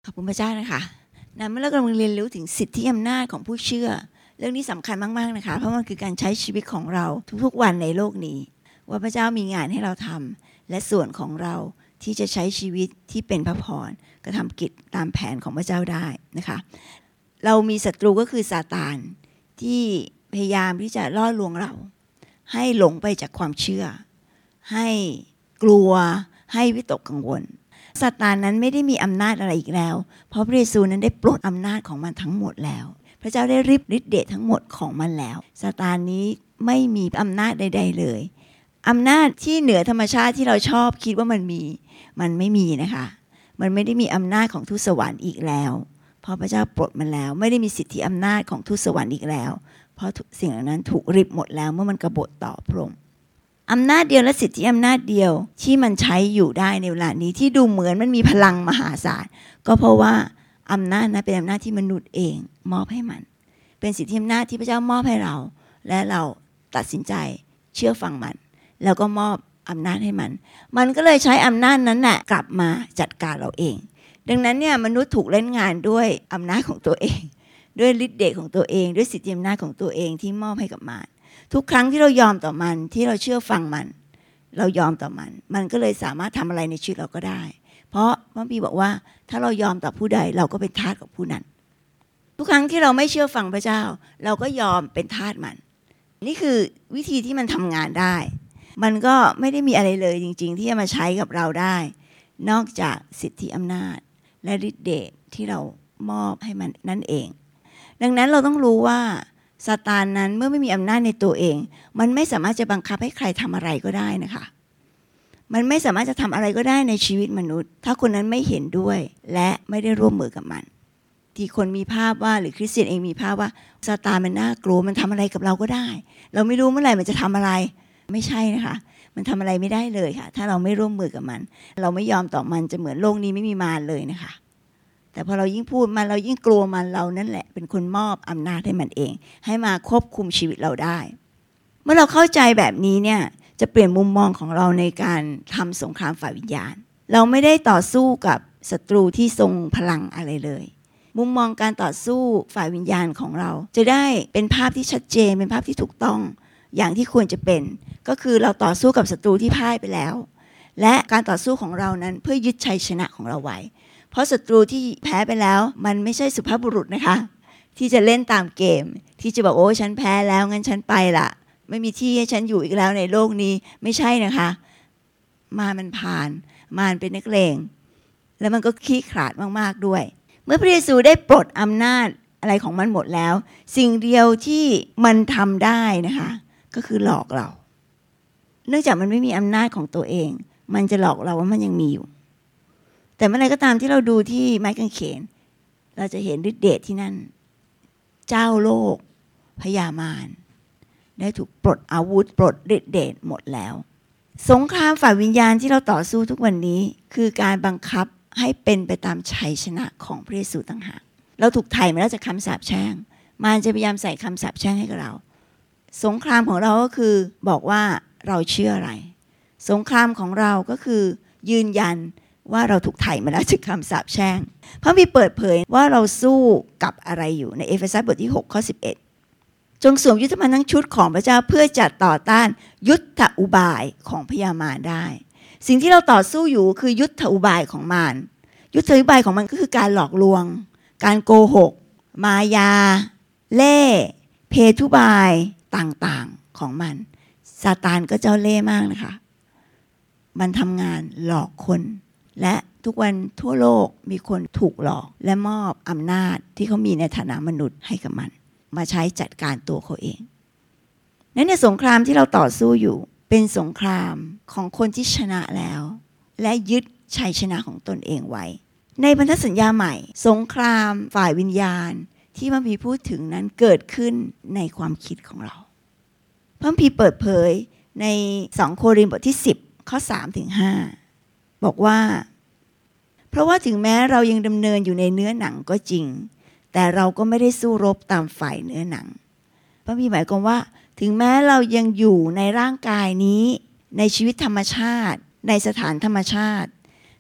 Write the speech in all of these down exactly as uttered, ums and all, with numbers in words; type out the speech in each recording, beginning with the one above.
ขอบคุณพระเจ้านะคะนะเมื่อเรากำลังเรียนรู้ถึงสิทธิอำนาจของผู้เชื่อเรื่องนี้สำคัญมากๆนะคะเพราะมันคือการใช้ชีวิตของเราทุกๆวันในโลกนี้ว่าพระเจ้ามีงานให้เราทำและส่วนของเราที่จะใช้ชีวิตที่เป็นพระพรกระทำกิจตามแผนของพระเจ้าได้นะคะเรามีศัตรูก็คือซาตานที่พยายามที่จะล่อลวงเราให้หลงไปจากความเชื่อให้กลัวให้วิตกกังวลซาตานนั้นไม่ได้มีอำนาจอะไรอีกแล้วเพราะพระเยซูนั้นได้ปลดอำนาจของมันทั้งหมดแล้วพระเจ้าได้ริบฤทธิ์เดชทั้งหมดของมันแล้วซาตานนี้ไม่มีอำนาจใดๆเลยอำนาจที่เหนือธรรมชาติที่เราชอบคิดว่ามันมีมันไม่มีนะคะมันไม่ได้มีอำนาจของทูตสวรรค์อีกแล้วเพราะพระเจ้าปลดมันแล้วไม่ได้มีสิทธิอำนาจของทูตสวรรค์อีกแล้วเพราะสิ่งเหล่านั้นถูกริบหมดแล้วเมื่อมันกบฏต่อพระองค์อำนาจเดียวและสิทธิอำนาจเดียวที่มันใช้อยู่ได้ในเวลานี้ที่ดูเหมือนมันมีพลังมหาศาลก็เพราะว่าอำนาจนั้นเป็นอำนาจที่มนุษย์เองมอบให้มันเป็นสิทธิอำนาจที่พระเจ้ามอบให้เราและเราตัดสินใจเชื่อฟังมันแล้วก็มอบอำนาจให้มันมันก็เลยใช้อำนาจนั้นแหละกลับมาจัดการเราเองดังนั้นเนี่ยมนุษย์ถูกเล่นงานด้วยอำนาจของตัวเองด้วยฤทธิ์เดชของตัวเองด้วยสิทธิอำนาจของตัวเองที่มอบให้กับมันทุกครั้งที่เรายอมต่อมันที่เราเชื่อฟังมันเรายอมต่อมันมันก็เลยสามารถทำอะไรในชีวิตเราก็ได้เพราะพระคัมภีร์บอกว่าถ้าเรายอมต่อผู้ใดเราก็เป็นทาสของผู้นั้นทุกครั้งที่เราไม่เชื่อฟังพระเจ้าเราก็ยอมเป็นทาสมันนี่คือวิธีที่มันทำงานได้มันก็ไม่ได้มีอะไรเลยจริงๆที่จะมาใช้กับเราได้นอกจากสิทธิอำนาจและฤทธิ์เดชที่เรามอบให้มันนั่นเองดังนั้นเราต้องรู้ว่าซาตานนั้นเมื่อไม่มีอำนาจในตัวเองมันไม่สามารถจะบังคับให้ใครทำอะไรก็ได้นะคะมันไม่สามารถจะทำอะไรก็ได้ในชีวิตมนุษย์ถ้าคนนั้นไม่เห็นด้วยและไม่ได้ร่วมมือกับมันที่คนมีภาพว่าหรือคริสเตียนเองมีภาพว่าซาตานมันน่ากลัวมันทำอะไรกับเราก็ได้เราไม่รู้เมื่อไหร่มันจะทำอะไรไม่ใช่นะคะมันทำอะไรไม่ได้เลยค่ะถ้าเราไม่ร่วมมือกับมันเราไม่ยอมต่อมันจะเหมือนโลกนี้ไม่มีมารเลยนะคะแต่พอเรายิ่งพูดมันเรายิ่งกลัวมันเรานั่นแหละเป็นคนมอบอำนาจให้มันเองให้มาควบคุมชีวิตเราได้เมื่อเราเข้าใจแบบนี้เนี่ยจะเปลี่ยนมุมมองของเราในการทำสงครามฝ่ายวิญญาณเราไม่ได้ต่อสู้กับศัตรูที่ทรงพลังอะไรเลยมุมมองการต่อสู้ฝ่ายวิญญาณของเราจะได้เป็นภาพที่ชัดเจนเป็นภาพที่ถูกต้องอย่างที่ควรจะเป็นก็คือเราต่อสู้กับศัตรูที่พ่ายไปแล้วและการต่อสู้ของเรานั้นเพื่อยึดชัยชนะของเราไว้เพราะศัตรูที่แพ้ไปแล้วมันไม่ใช่สุภาพบุรุษนะคะที่จะเล่นตามเกมที่จะบอกโอ้ฉันแพ้แล้วงั้นฉันไปละไม่มีที่ให้ฉันอยู่อีกแล้วในโลกนี้ไม่ใช่นะคะมารมันผ่านมารเป็นนักเลงแล้วมันก็ขี้ขลาดมากๆด้วยเมื่อพระเยซูได้ปลดอำนาจอะไรของมันหมดแล้วสิ่งเดียวที่มันทำได้นะคะก็คือหลอกเราเนื่องจากมันไม่มีอำนาจของตัวเองมันจะหลอกเราว่ามันยังมีอยู่แต่เมื่อไรก็ตามที่เราดูที่ไม้กางเขนเราจะเห็นฤทธิ์เดชที่นั่นเจ้าโลกพญามารได้ถูกปลดอาวุธปลดฤทธิ์เดชหมดแล้วสงครามฝ่ายวิญญาณที่เราต่อสู้ทุกวันนี้คือการบังคับให้เป็นไปตามชัยชนะของพระเยซูต่างหากเราถูกไถ่มาแล้วจากคำสาปแช่งมารจะพยายามใส่คำสาปแช่งให้กับเราสงครามของเราก็คือบอกว่าเราเชื่ออะไรสงครามของเราก็คือยืนยันว่าเราถูกไถ่มาแล้วจากคำสาปแช่งพระบิดาเปิดเผยว่าเราสู้กับอะไรอยู่ในเอเฟซัสบทที่หกข้อสิบเอ็ดจงสวมยุทธภัณฑ์ทั้งชุดของพระเจ้าเพื่อจะต่อต้านยุทธอุบายของพญามารได้สิ่งที่เราต่อสู้อยู่คือยุทธอุบายของมารยุทธอุบายของมันก็คือการหลอกลวงการโกหกมายาเล่ห์เพทุบายต่างๆของมันซาตานก็เจ้าเล่ห์มากนะคะมันทำงานหลอกคนและทุกวันทั่วโลกมีคนถูกหลอกและมอบอำนาจที่เขามีในฐานะมนุษย์ให้กับมันมาใช้จัดการตัวเขาเองนั้นในสงครามที่เราต่อสู้อยู่เป็นสงครามของคนที่ชนะแล้วและยึดชัยชนะของตนเองไว้ในพันธสัญญาใหม่สงครามฝ่ายวิญญาณที่พระคัมภีร์พูดถึงนั้นเกิดขึ้นในความคิดของเราพระคัมภีร์เปิดเผยในสองโครินธ์บทที่สิบข้อสามถึงห้าบอกว่าเพราะว่าถึงแม้เรายังดำเนินอยู่ในเนื้อหนังก็จริงแต่เราก็ไม่ได้สู้รบตามฝ่ายเนื้อหนังพระคัมภีร์หมายความว่าถึงแม้เรายังอยู่ในร่างกายนี้ในชีวิตธรรมชาติในสถานธรรมชาติ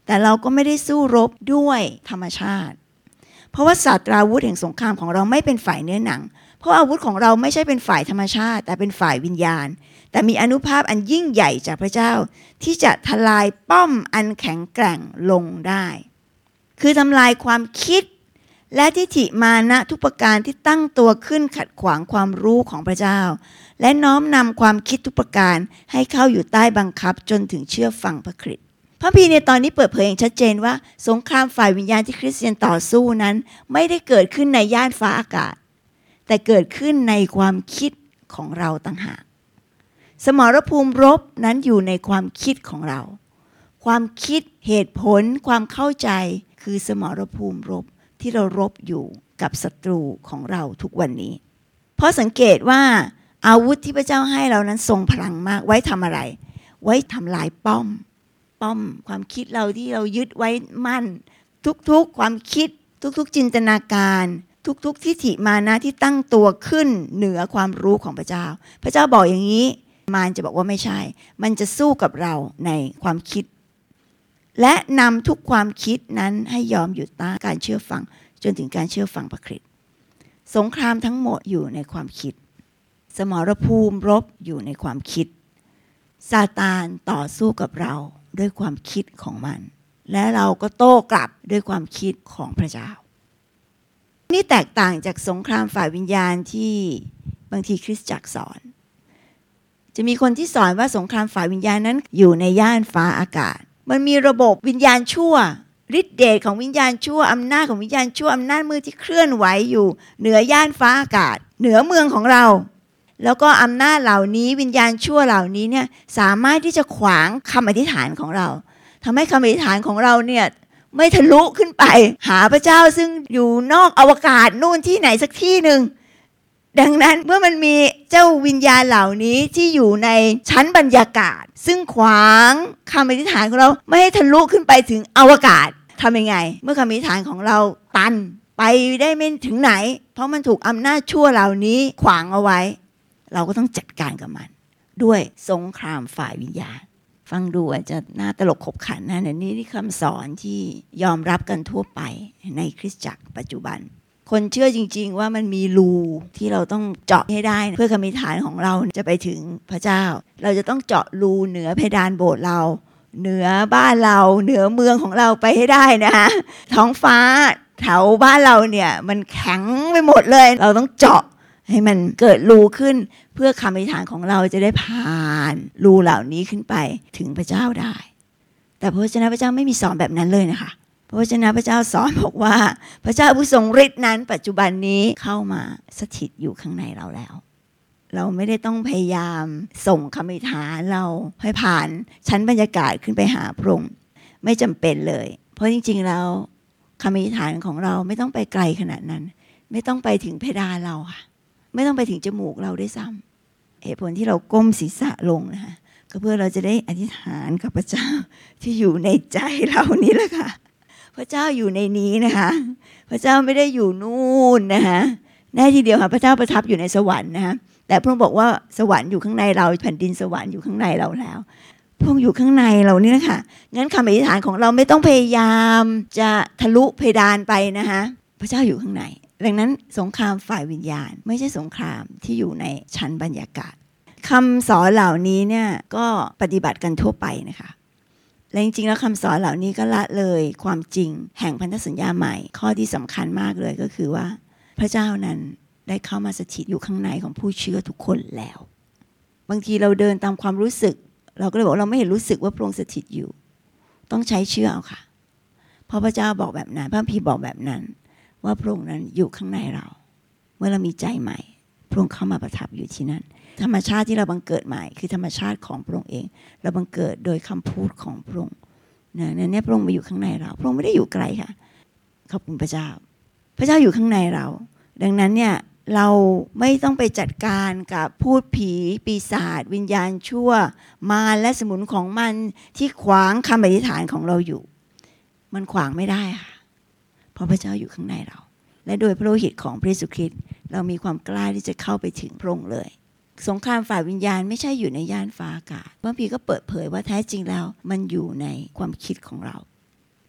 แต่เราก็ไม่ได้สู้รบด้วยธรรมชาติเพราะว่าศาสตราวุธแห่งสงครามของเราไม่เป็นฝ่ายเนื้อหนังเพราะอาวุธของเราไม่ใช่เป็นฝ่ายธรรมชาติแต่เป็นฝ่ายวิญญาณแต่มีอานุภาพอันยิ่งใหญ่จากพระเจ้าที่จะทลายป้อมอันแข็งแกร่งลงได้คือทำลายความคิดและทิฏฐิมานะทุกประการที่ตั้งตัวขึ้นขัดขวางความรู้ของพระเจ้าและน้อมนำความคิดทุกประการให้เข้าอยู่ใต้บังคับจนถึงเชื่อฟังพระคริสต์พระพีในตอนนี้เปิดเผยอย่างชัดเจนว่าสงครามฝ่ายวิญญาณที่คริสเตียนต่อสู้นั้นไม่ได้เกิดขึ้นในย่านฟ้าอากาศแต่เกิดขึ้นในความคิดของเราต่างหากสมรภูมิรบนั้นอยู่ในความคิดของเราความคิดเหตุผลความเข้าใจคือสมรภูมิรบที่เรารบอยู่กับศัตรูของเราทุกวันนี้เพราะสังเกตว่าอาวุธที่พระเจ้าให้เรานั้นทรงพลังมากไว้ทำอะไรไว้ทำลายป้อมป้อมความคิดเราที่เรายึดไว้มั่นทุกๆความคิดทุกๆจินตนาการทุกๆทิฏฐิมานะที่ตั้งตัวขึ้นเหนือความรู้ของพระเจ้าพระเจ้าบอกอย่างนี้มารจะบอกว่าไม่ใช่มันจะสู้กับเราในความคิดและนำทุกความคิดนั้นให้ยอมหยุดต้านการเชื่อฟังจนถึงการเชื่อฟังพระคริสต์สงครามทั้งหมดอยู่ในความคิดสมรภูมิรบอยู่ในความคิดซาตานต่อสู้กับเราด้วยความคิดของมันและเราก็โต้กลับด้วยความคิดของพระเจ้านี่แตกต่างจากสงครามฝ่ายวิญญาณที่บางทีคริสตจักรสอนจะมีคนที่สอนว่าสงครามฝ่ายวิญญาณนั้นอยู่ในย่านฟ้าอากาศมันมีระบบวิญญาณชั่วฤทธิเดชของวิญญาณชั่วอำนาจของวิญญาณชั่วอำนาจมืดที่เคลื่อนไหวอยู่เหนือย่านฟ้าอากาศเหนือเมืองของเราแล้วก็อำนาจเหล่านี้วิญญาณชั่วเหล่านี้เนี่ยสามารถที่จะขวางคำอธิษฐานของเราทำให้คำอธิษฐานของเราเนี่ยไม่ทะลุขึ้นไปหาพระเจ้าซึ่งอยู่นอกอวกาศนู่นที่ไหนสักที่หนึ่งดังนั้นเมื่อมันมีเจ้าวิญญาณเหล่านี้ที่อยู่ในชั้นบรรยากาศซึ่งขวางคำอธิษฐานของเราไม่ให้ทะลุขึ้นไปถึงอวกาศทำยังไงเมื่อคำอธิษฐานของเราตันไปได้ไม่ถึงไหนเพราะมันถูกอำนาจชั่วเหล่านี้ขวางเอาไว้เราก็ต้องจัดการกับมันด้วยสงครามฝ่ายวิญญาณฟังดูอาจจะน่าตลกขบขันนะนี่นี่คำสอนที่ยอมรับกันทั่วไปในคริสตจักรปัจจุบันคนเชื่อจริงๆว่ามันมีรูที่เราต้องเจาะให้ได้เพื่อคำอธิษฐานของเราจะไปถึงพระเจ้าเราจะต้องเจาะรูเหนือเพดานโบสถ์เราเหนือบ้านเราเหนือเมืองของเราไปให้ได้นะคะท้องฟ้าแถวบ้านเราเนี่ยมันแข็งไปหมดเลยเราต้องเจาะให้มันเกิดรูขึ้นเพื่อคำอธิษฐานของเราจะได้ผ่านรูเหล่านี้ขึ้นไปถึงพระเจ้าได้แต่พระวจนะพระเจ้าไม่มีสอนแบบนั้นเลยนะคะพระวจนะพระเจ้าสอนบอกว่าพระเจ้าผู้ทรงฤทธิ์นั้นปัจจุบันนี้เข้ามาสถิตอยู่ข้างในเราแล้วเราไม่ได้ต้องพยายามส่งคำอธิษฐานเราให้ผ่านชั้นบรรยากาศขึ้นไปหาพระองค์ไม่จำเป็นเลยเพราะจริงๆแล้วคำอธิษฐานของเราไม่ต้องไปไกลขนาดนั้นไม่ต้องไปถึงเพดานเราค่ะไม่ต้องไปถึงจมูกเราด้วยซ้ำเหตุผลที่เราก้มศีรษะลงนะคะก็เพื่อเราจะได้อธิษฐานกับพระเจ้าที่อยู่ในใจเรานี้แหละค่ะพระเจ้าอยู่ในนี้นะคะพระเจ้าไม่ได้อยู่นู่นนะคะแน่ทีเดียวค่ะพระเจ้าประทับอยู่ในสวรรค์นะคะแต่พระองค์บอกว่าสวรรค์อยู่ข้างในเราแผ่นดินสวรรค์อยู่ข้างในเราแล้วพระองค์อยู่ข้างในเรานี่นะคะงั้นคำอธิษฐานของเราไม่ต้องพยายามจะทะลุเพดานไปนะคะพระเจ้าอยู่ข้างในดังนั้นสงครามฝ่ายวิญญาณไม่ใช่สงครามที่อยู่ในชั้นบรรยากาศคำสอนเหล่านี้เนี่ยก็ปฏิบัติกันทั่วไปนะคะและจริงๆแล้วคำสอนเหล่านี้ก็ละเลยความจริงแห่งพันธสัญญาใหม่ข้อที่สำคัญมากเลยก็คือว่าพระเจ้านั้นได้เข้ามาสถิตอยู่ข้างในของผู้เชื่อทุกคนแล้วบางทีเราเดินตามความรู้สึกเราก็เลยบอกเราไม่เห็นรู้สึกว่าพระองค์สถิตอยู่ต้องใช้เชื่อเอาค่ะเพราะพระเจ้าบอกแบบนั้นพระคัมภีร์บอกแบบนั้นว่าพระองค์นั้นอยู่ข้างในเราเมื่อเรามีใจใหม่พระองค์เข้ามาประทับอยู่ที่นั่นธรรมชาติที่เราบังเกิดใหม่คือธรรมชาติของพระองค์เองเราบังเกิดโดยคำพูดของพระองค์นะนั่นเนี่ยพระองค์มาอยู่ข้างในเราพระองค์ไม่ได้อยู่ไกลค่ะขอบคุณพระเจ้าพระเจ้าอยู่ข้างในเราดังนั้นเนี่ยเราไม่ต้องไปจัดการกับพูดผีปีศาจวิญญาณชั่วมารและสมุนของมันที่ขวางคำอธิษฐานของเราอยู่มันขวางไม่ได้ค่ะเพราะพระเจ้าอยู่ข้างในเราและโดยพระโลหิตของพระเยซูคริสต์เรามีความกล้าที่จะเข้าไปถึงพระองค์เลยสงครามฝ่ายวิญญาณไม่ใช่อยู่ในย่านฟ้าอากาศพระคัมภีร์ก็เปิดเผยว่าแท้จริงแล้วมันอยู่ในความคิดของเรา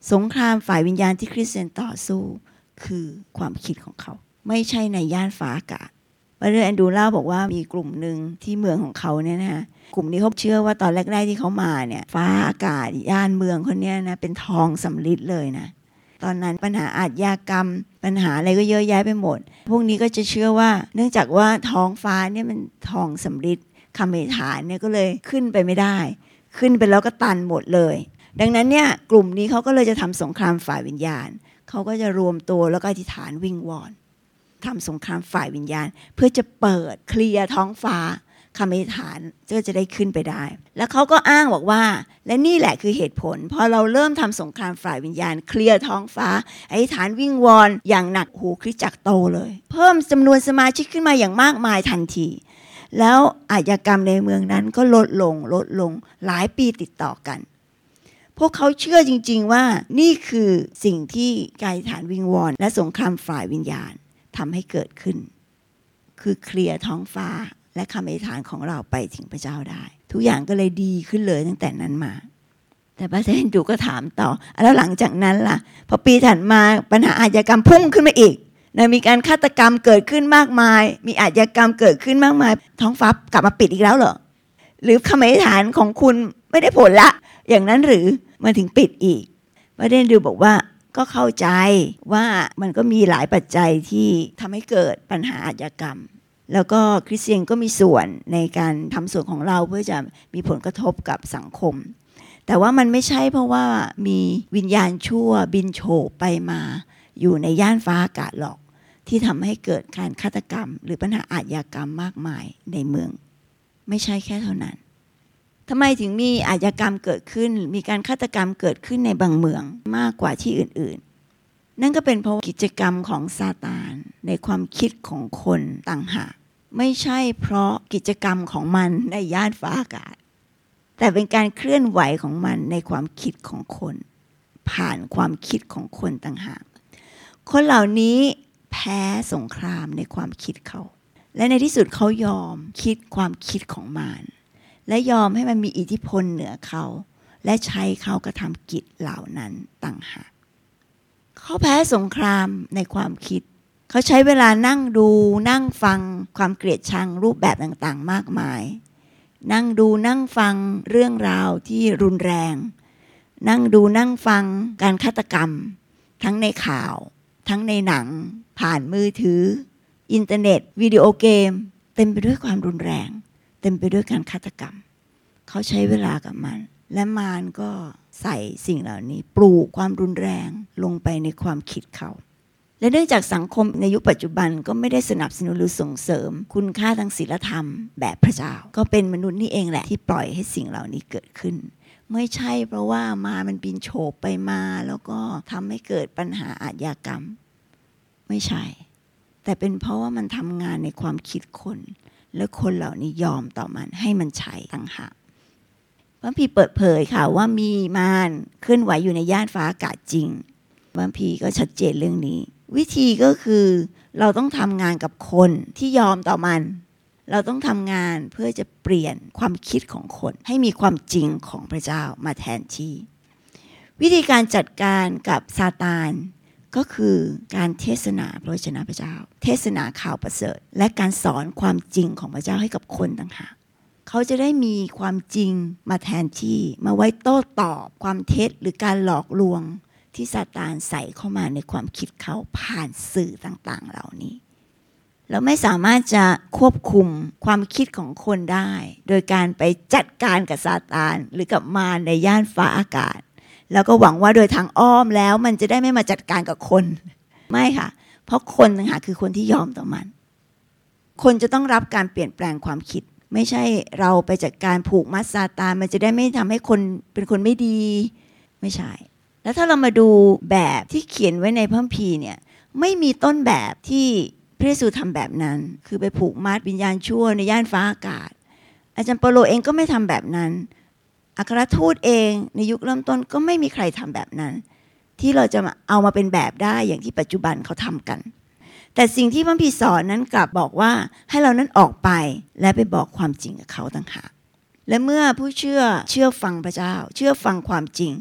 สงครามฝ่ายวิญญาณที่คริสเตียนต่อสู้คือความคิดของเขาไม่ใช่ในย่านฟ้าอากาศบรรดาแอนดูเล่าบอกว่ามีกลุ่มหนึ่งที่เมืองของเขาเนี่ยนะกลุ่มนี้เขาเชื่อว่าตอนแรกๆที่เขามาเนี่ยฟ้าอากาศย่านเมืองคนนี้นะเป็นทองสำริดเลยนะตอนนั้นปัญหาอาชญากรรมปัญหาอะไรก็เยอะแยะไปหมดพวกนี้ก็จะเชื่อว่าเนื่องจากว่าท้องฟ้าเนี่ยมันทองสำริดคำอธิษฐานเนี่ยก็เลยขึ้นไปไม่ได้ขึ้นไปแล้วก็ตันหมดเลยดังนั้นเนี่ยกลุ่มนี้เขาก็เลยจะทำสงครามฝ่ายวิญญาณเขาก็จะรวมตัวแล้วก็อธิษฐานวิงวอนทำสงครามฝ่ายวิญญาณเพื่อจะเปิดเคลียร์ท้องฟ้าคำอธิษฐานก็จะได้ขึ้นไปได้แล้วเขาก็อ้างบอกว่าและนี่แหละคือเหตุผลพอเราเริ่มทำสงครามฝ่ายวิญญาณเคลียร์ท้องฟ้าอธิษฐานวิงวอนอย่างหนักหูคริสตจักรโตเลยเพิ่มจำนวนสมาชิกขึ้นมาอย่างมากมายทันทีแล้วอาชญากรรมในเมืองนั้นก็ลดลงลดลงหลายปีติดต่อกันพวกเขาเชื่อจริงๆว่านี่คือสิ่งที่การอธิษฐานวิงวอนและสงครามฝ่ายวิญญาณทำให้เกิดขึ้นคือเคลียร์ท้องฟ้าและคำอธิษฐานของเราไปถึงพระเจ้าได้ทุกอย่างก็เลยดีขึ้นเลยตั้งแต่นั้นมาแต่พระเจ้าดูก็ถามต่อแล้วหลังจากนั้นล่ะพอปีถัดมาปัญหาอาชญากรรมพุ่งขึ้นมาอีกนะมีการฆาตกรรมเกิดขึ้นมากมายมีอาชญากรรมเกิดขึ้นมากมายท้องฟ้ากลับมาปิดอีกแล้วเหรอหรือคำอธิษฐานของคุณไม่ได้ผลละอย่างนั้นหรือมาถึงปิดอีกพระเดนดูบอกว่าก็เข้าใจว่ามันก็มีหลายปัจจัยที่ทำให้เกิดปัญหาอาชญากรรมแล้วก็คริสเตียนก็มีส่วนในการทำส่วนของเราเพื่อจะมีผลกระทบกับสังคมแต่ว่ามันไม่ใช่เพราะว่ามีวิญญาณชั่วบินโฉบไปมาอยู่ในย่านฟ้าอากาศหรอกที่ทำให้เกิดการฆาตกรรมหรือปัญหาอาชญากรรมมากมายในเมืองไม่ใช่แค่เท่านั้นทำไมถึงมีอาชญากรรมเกิดขึ้นมีการฆาตกรรมเกิดขึ้นในบางเมืองมากกว่าที่อื่นๆนั่นก็เป็นเพราะกิจกรรมของซาตานในความคิดของคนต่างหากไม่ใช่เพราะกิจกรรมของมันในย่านฟ้าอากาศแต่เป็นการเคลื่อนไหวของมันในความคิดของคนผ่านความคิดของคนต่างหากคนเหล่านี้แพ้สงครามในความคิดเขาและในที่สุดเขายอมคิดความคิดของมารและยอมให้มันมีอิทธิพลเหนือเขาและใช้เขากระทำกิจเหล่านั้นต่างหากเขาแพ้สงครามในความคิดเขาใช้เวลานั่งดูนั่งฟังความเกลียดชังรูปแบบต่างๆมากมายนั่งดูนั่งฟังเรื่องราวที่รุนแรงนั่งดูนั่งฟังการฆาตกรรมทั้งในข่าวทั้งในหนังผ่านมือถืออินเทอร์เน็ตวิดีโอเกมเต็มไปด้วยความรุนแรงเต็มไปด้วยการฆาตกรรมเขาใช้เวลากับมันและมารก็ใส่สิ่งเหล่านี้ปลูกความรุนแรงลงไปในความคิดเขาและเนื่องจากสังคมในยุคปัจจุบันก็ไม่ได้สนับสนุนหรือส่งเสริมคุณค่าทางศีลธรรมแบบพระเจ้าก็เป็นมนุษย์นี่เองแหละที่ปล่อยให้สิ่งเหล่านี้เกิดขึ้นไม่ใช่เพราะว่ามามันบินโฉบไปมาแล้วก็ทำให้เกิดปัญหาอาชญากรรมไม่ใช่แต่เป็นเพราะว่ามันทำงานในความคิดคนและคนเหล่านี้ยอมต่อมันให้มันใช้ต่างหากพระคัมภีร์เปิดเผยค่ะว่ามีมารเคลื่อนไหวอยู่ในย่านฟ้าอากาศจริงพระคัมภีร์ก็ชัดเจนเรื่องนี้วิธีก็คือเราต้องทำงานกับคนที่ยอมต่อมันเราต้องทำงานเพื่อจะเปลี่ยนความคิดของคนให้มีความจริงของพระเจ้ามาแทนที่วิธีการจัดการกับซาตานก็คือการเทศนาพระวจนะพระเจ้าเทศนาข่าวประเสริฐและการสอนความจริงของพระเจ้าให้กับคนต่างหากเขาจะได้มีความจริงมาแทนที่มาไว้โต้ตอบความเท็จหรือการหลอกลวงที่ซาตานใส่เข้ามาในความคิดเขาผ่านสื่อต่างๆเหล่านี้เราไม่สามารถจะควบคุมความคิดของคนได้โดยการไปจัดการกับซาตานหรือกับมารในย่านฟ้าอากาศแล้วก็หวังว่าโดยทางอ้อมแล้วมันจะได้ไม่มาจัดการกับคนไม่ค่ะเพราะคนต่างหากคือคนที่ยอมต่อมันคนจะต้องรับการเปลี่ยนแปลงความคิดไม่ใช่เราไปจัดการผูกมัดซาตานมันจะได้ไม่ทำให้คนเป็นคนไม่ดีไม่ใช่แล้วถ้าเรามาดูแบบที่เขียนไว้ในพระคัมภีร์เนี่ยไม่มีต้นแบบที่พระเยซูทำแบบนั้นคือไปผูกมัดวิญญาณชั่วในย่านฟ้าอากาศอาจารย์เปาโลเองก็ไม่ทำแบบนั้นอัครทูตเองในยุคเริ่มต้นก็ไม่มีใครทำแบบนั้นที่เราจะเอามาเป็นแบบได้อย่างที่ปัจจุบันเขาทำกันแต่สิ่งที่พระคัมภีร์สอนนั้นกลับบอกว่าให้เรานั้นออกไปและไปบอกความจริงกับเขาต่างหากและเมื่อผู้เชื่อเชื่อฟังพระเจ้าเชื่อฟังความจริง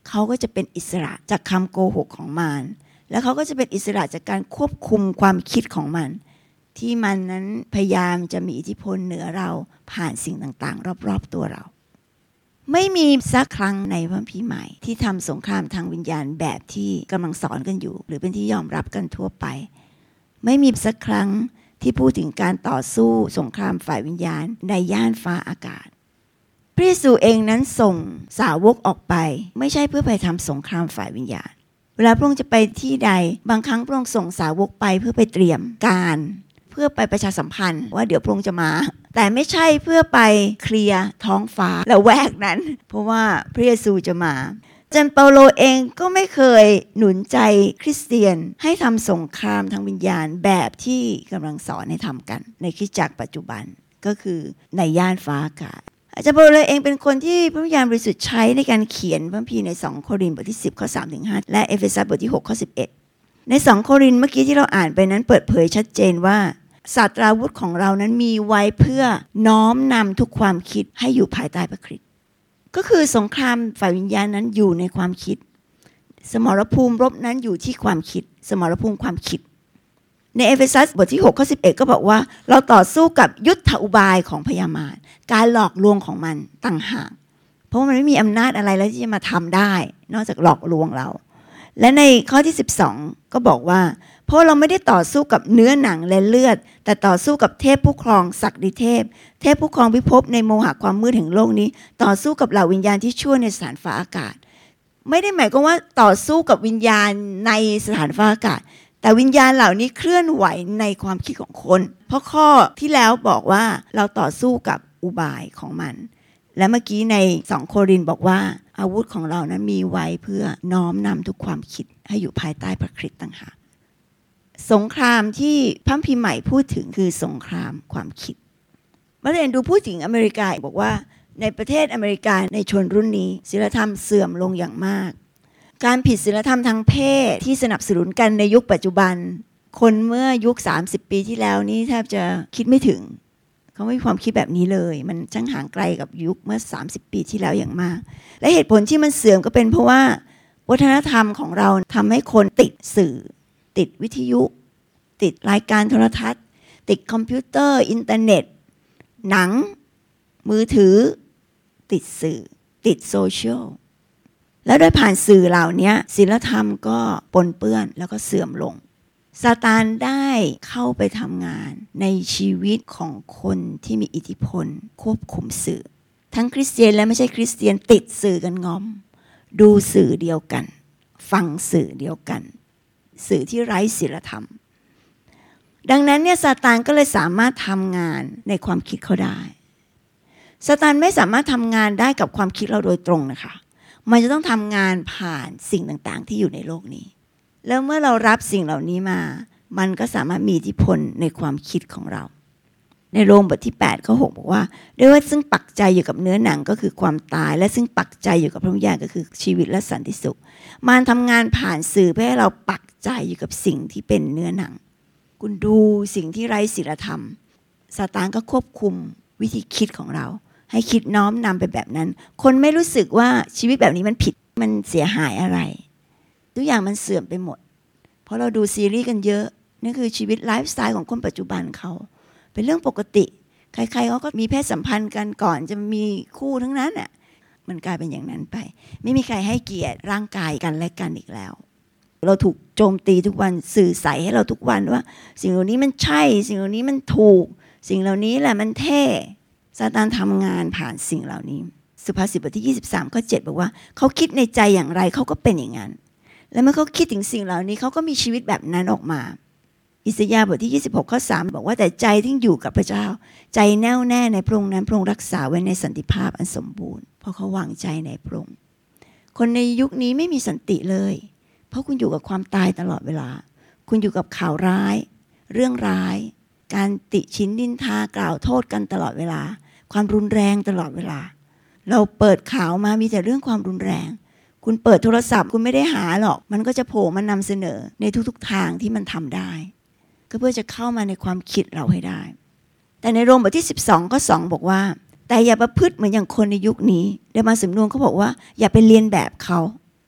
เขาก็จะเป็นอิสระจากคำโกหกของมารแล้วเขาก็จะเป็นอิสระจากการควบคุมความคิดของมันที่มันนั้นพยายามจะมีอิทธิพลเหนือเราผ่านสิ่งต่างๆรอบๆตัวเราไม่มีสักครั้งในพระคัมภีร์ใหม่ที่ทำสงครามทางวิญญาณแบบที่กำลังสอนกันอยู่หรือเป็นที่ยอมรับกันทั่วไปไม่มีสักครั้งที่พูดถึงการต่อสู้สงครามฝ่ายวิญญาณในย่านฟ้าอากาศพระเยซูเองนั้นส่งสาวกออกไปไม่ใช่เพื่อไปทำสงครามฝ่ายวิญญาณเวลาพระองค์จะไปที่ใดบางครั้งพระองค์ส่งสาวกไปเพื่อไปเตรียมการเพื่อไปประชาสัมพันธ์ว่าเดี๋ยวพระองค์จะมาแต่ไม่ใช่เพื่อไปเคลียร์ท้องฟ้าและแวกนั้นเพราะว่าพระเยซูจะมาอาจารย์เปาโลเองก็ไม่เคยหนุนใจคริสเตียนให้ทำสงครามทางวิญญาณแบบที่กำลังสอนให้ทำกันในคริสตจักรปัจจุบันก็คือในย่านฟ้าอากาศอาจารย์เปาโลเองเป็นคนที่พระวิญญาณบริสุทธิ์ใช้ในการเขียนพระคัมภีร์ในสองโครินธ์บทที่สิบข้อสามถึงห้าและเอเฟซัสบทที่หกข้อสิบเอ็ดในสองโครินธ์เมื่อกี้ที่เราอ่านไปนั้นเปิดเผยชัดเจนว่าศาสตราวุธของเรานั้นมีไว้เพื่อน้อมนำทุกความคิดให้อยู่ภายใต้พระคริสต์ก็คือสงครามฝ่ายวิญญาณนั้นอยู่ในความคิดสมรภูมิรบนั้นอยู่ที่ความคิดสมรภูมิความคิดในเอเฟซัสบทที่หกข้อสิบเอ็ดก็บอกว่าเราต่อสู้กับยุทธอุบายของพยามารการหลอกลวงของมันต่างหากเพราะมันไม่มีอำนาจอะไรแล้วที่จะมาทำได้นอกจากหลอกลวงเราและในข้อที่สิบสองก็บอกว่าเพราะเราไม่ได้ต่อสู้กับเนื้อหนังและเลือดแต่ต่อสู้กับเทพผู้ครองศักดิเทพเทพผู้ครองพิภพในโมหะความมืดแห่งโลกนี้ต่อสู้กับเหล่าวิญญาณที่ชั่วในสถานฟ้าอากาศไม่ได้หมายความว่าต่อสู้กับวิญญาณในสถานฟ้าอากาศแต่วิญญาณเหล่านี้เคลื่อนไหวในความคิดของคนเพราะข้อที่แล้วบอกว่าเราต่อสู้กับอุบายของมันและเมื่อกี้ในสองโครินธ์บอกว่าอาวุธของเรานั้นมีไว้เพื่อน้อมนำทุกความคิดให้อยู่ภายใต้พระคริสต์ต่างหากสงครามที่พระคัมภีร์ใหม่พูดถึงคือสงครามความคิดเมื่อเรียนดูพูดถึงอเมริกาบอกว่าในประเทศอเมริกาในชนรุ่นนี้ศีลธรรมเสื่อมลงอย่างมากการผิดศีลธรรมทางเพศที่สนับสนุนกันในยุคปัจจุบันคนเมื่อยุคสามสิบปีที่แล้วนี่แทบจะคิดไม่ถึงเขาไม่มีความคิดแบบนี้เลยมันช่างห่างไกลกับยุคเมื่อสามสิบปีที่แล้วอย่างมากและเหตุผลที่มันเสื่อมก็เป็นเพราะว่าวัฒนธรรมของเราทำให้คนติดสื่อติดวิทยุติดรายการโทรทัศน์ติดคอมพิวเตอร์อินเทอร์เน็ตหนังมือถือติดสื่อติดโซเชียลแล้วโดยผ่านสื่อเหล่านี้ศีลธรรมก็ปนเปื้อนแล้วก็เสื่อมลงซาตานได้เข้าไปทำงานในชีวิตของคนที่มีอิทธิพลควบคุมสื่อทั้งคริสเตียนและไม่ใช่คริสเตียนติดสื่อกันงอมดูสื่อเดียวกันฟังสื่อเดียวกันสื่อที่ไร้ศีลธรรมดังนั้นเนี่ยซาตานก็เลยสามารถทำงานในความคิดเขาได้ซาตานไม่สามารถทำงานได้กับความคิดเราโดยตรงนะคะมันจะต้องทำงานผ่านสิ่งต่างๆที่อยู่ในโลกนี้แล้วเมื่อเรารับสิ่งเหล่านี้มามันก็สามารถมีอิทธิพลในความคิดของเราในโรมบทที่แปดข้อหกบอกว่าด้วยว่าซึ่งปักใจอยู่กับเนื้อหนังก็คือความตายและซึ่งปักใจอยู่กับพระวิญญาณก็คือชีวิตและสันติสุขมันทำงานผ่านสื่อเพื่อให้เราปักใจอยู่กับสิ่งที่เป็นเนื้อหนังคุณดูสิ่งที่ไร้ศีลธรรมซาตานก็ควบคุมวิธีคิดของเราให้คิดน้อมนำไปแบบนั้นคนไม่รู้สึกว่าชีวิตแบบนี้มันผิดมันเสียหายอะไรทุกอย่างมันเสื่อมไปหมดเพราะเราดูซีรีส์กันเยอะนี่คือชีวิตไลฟ์สไตล์ของคนปัจจุบันเขาเป็นเรื่องปกติใครๆเขาก็มีเพศสัมพันธ์กันก่อนจะมีคู่ทั้งนั้นอ่ะมันกลายเป็นอย่างนั้นไปไม่มีใครให้เกียรติร่างกายกันและกันอีกแล้วเราถูกโจมตีทุกวันสื่อใส่ให้เราทุกวันว่าสิ่งเหล่านี้มันใช่สิ่งเหล่านี้มันถูกสิ่งเหล่านี้แหละมันเท่ซาตานทำงานผ่านสิ่งเหล่านี้สุภาษิตบทที่ยี่สิบสามข้อเจ็ดบอกว่าเขาคิดในใจอย่างไรเขาก็เป็นอย่างนั้นและเมื่อเขาคิดถึงสิ่งเหล่านี้เขาก็มีชีวิตแบบนั้นออกมาอิสยาห์บทที่ยี่สิบหกข้อสามบอกว่าแต่ใจที่อยู่กับพระเจ้าใจแน่วแน่ในพระองค์นั้นพระองค์รักษาไว้ในสันติภาพอันสมบูรณ์เพราะเขาวางใจในพระองค์คนในยุคนี้ไม่มีสันติเลยเพราะคุณอยู่กับความตายตลอดเวลาคุณอยู่กับข่าวร้ายเรื่องร้ายการติชินนินทากล่าวโทษกันตลอดเวลาความรุนแรงตลอดเวลาเราเปิดข่าวมามีแต่เรื่องความรุนแรงคุณเปิดโทรศัพท์คุณไม่ได้หาหรอกมันก็จะโผล่มานำเสนอในทุกๆทางที่มันทำได้ก็เพื่อจะเข้ามาในความคิดเราให้ได้แต่ในโรมบทที่สิบสองข้อสองบอกว่าแต่อย่าประพฤติเหมือนอย่างคนในยุคนี้ในบางสำนวนเขาบอกว่าอย่าไปเลียนแบบเขา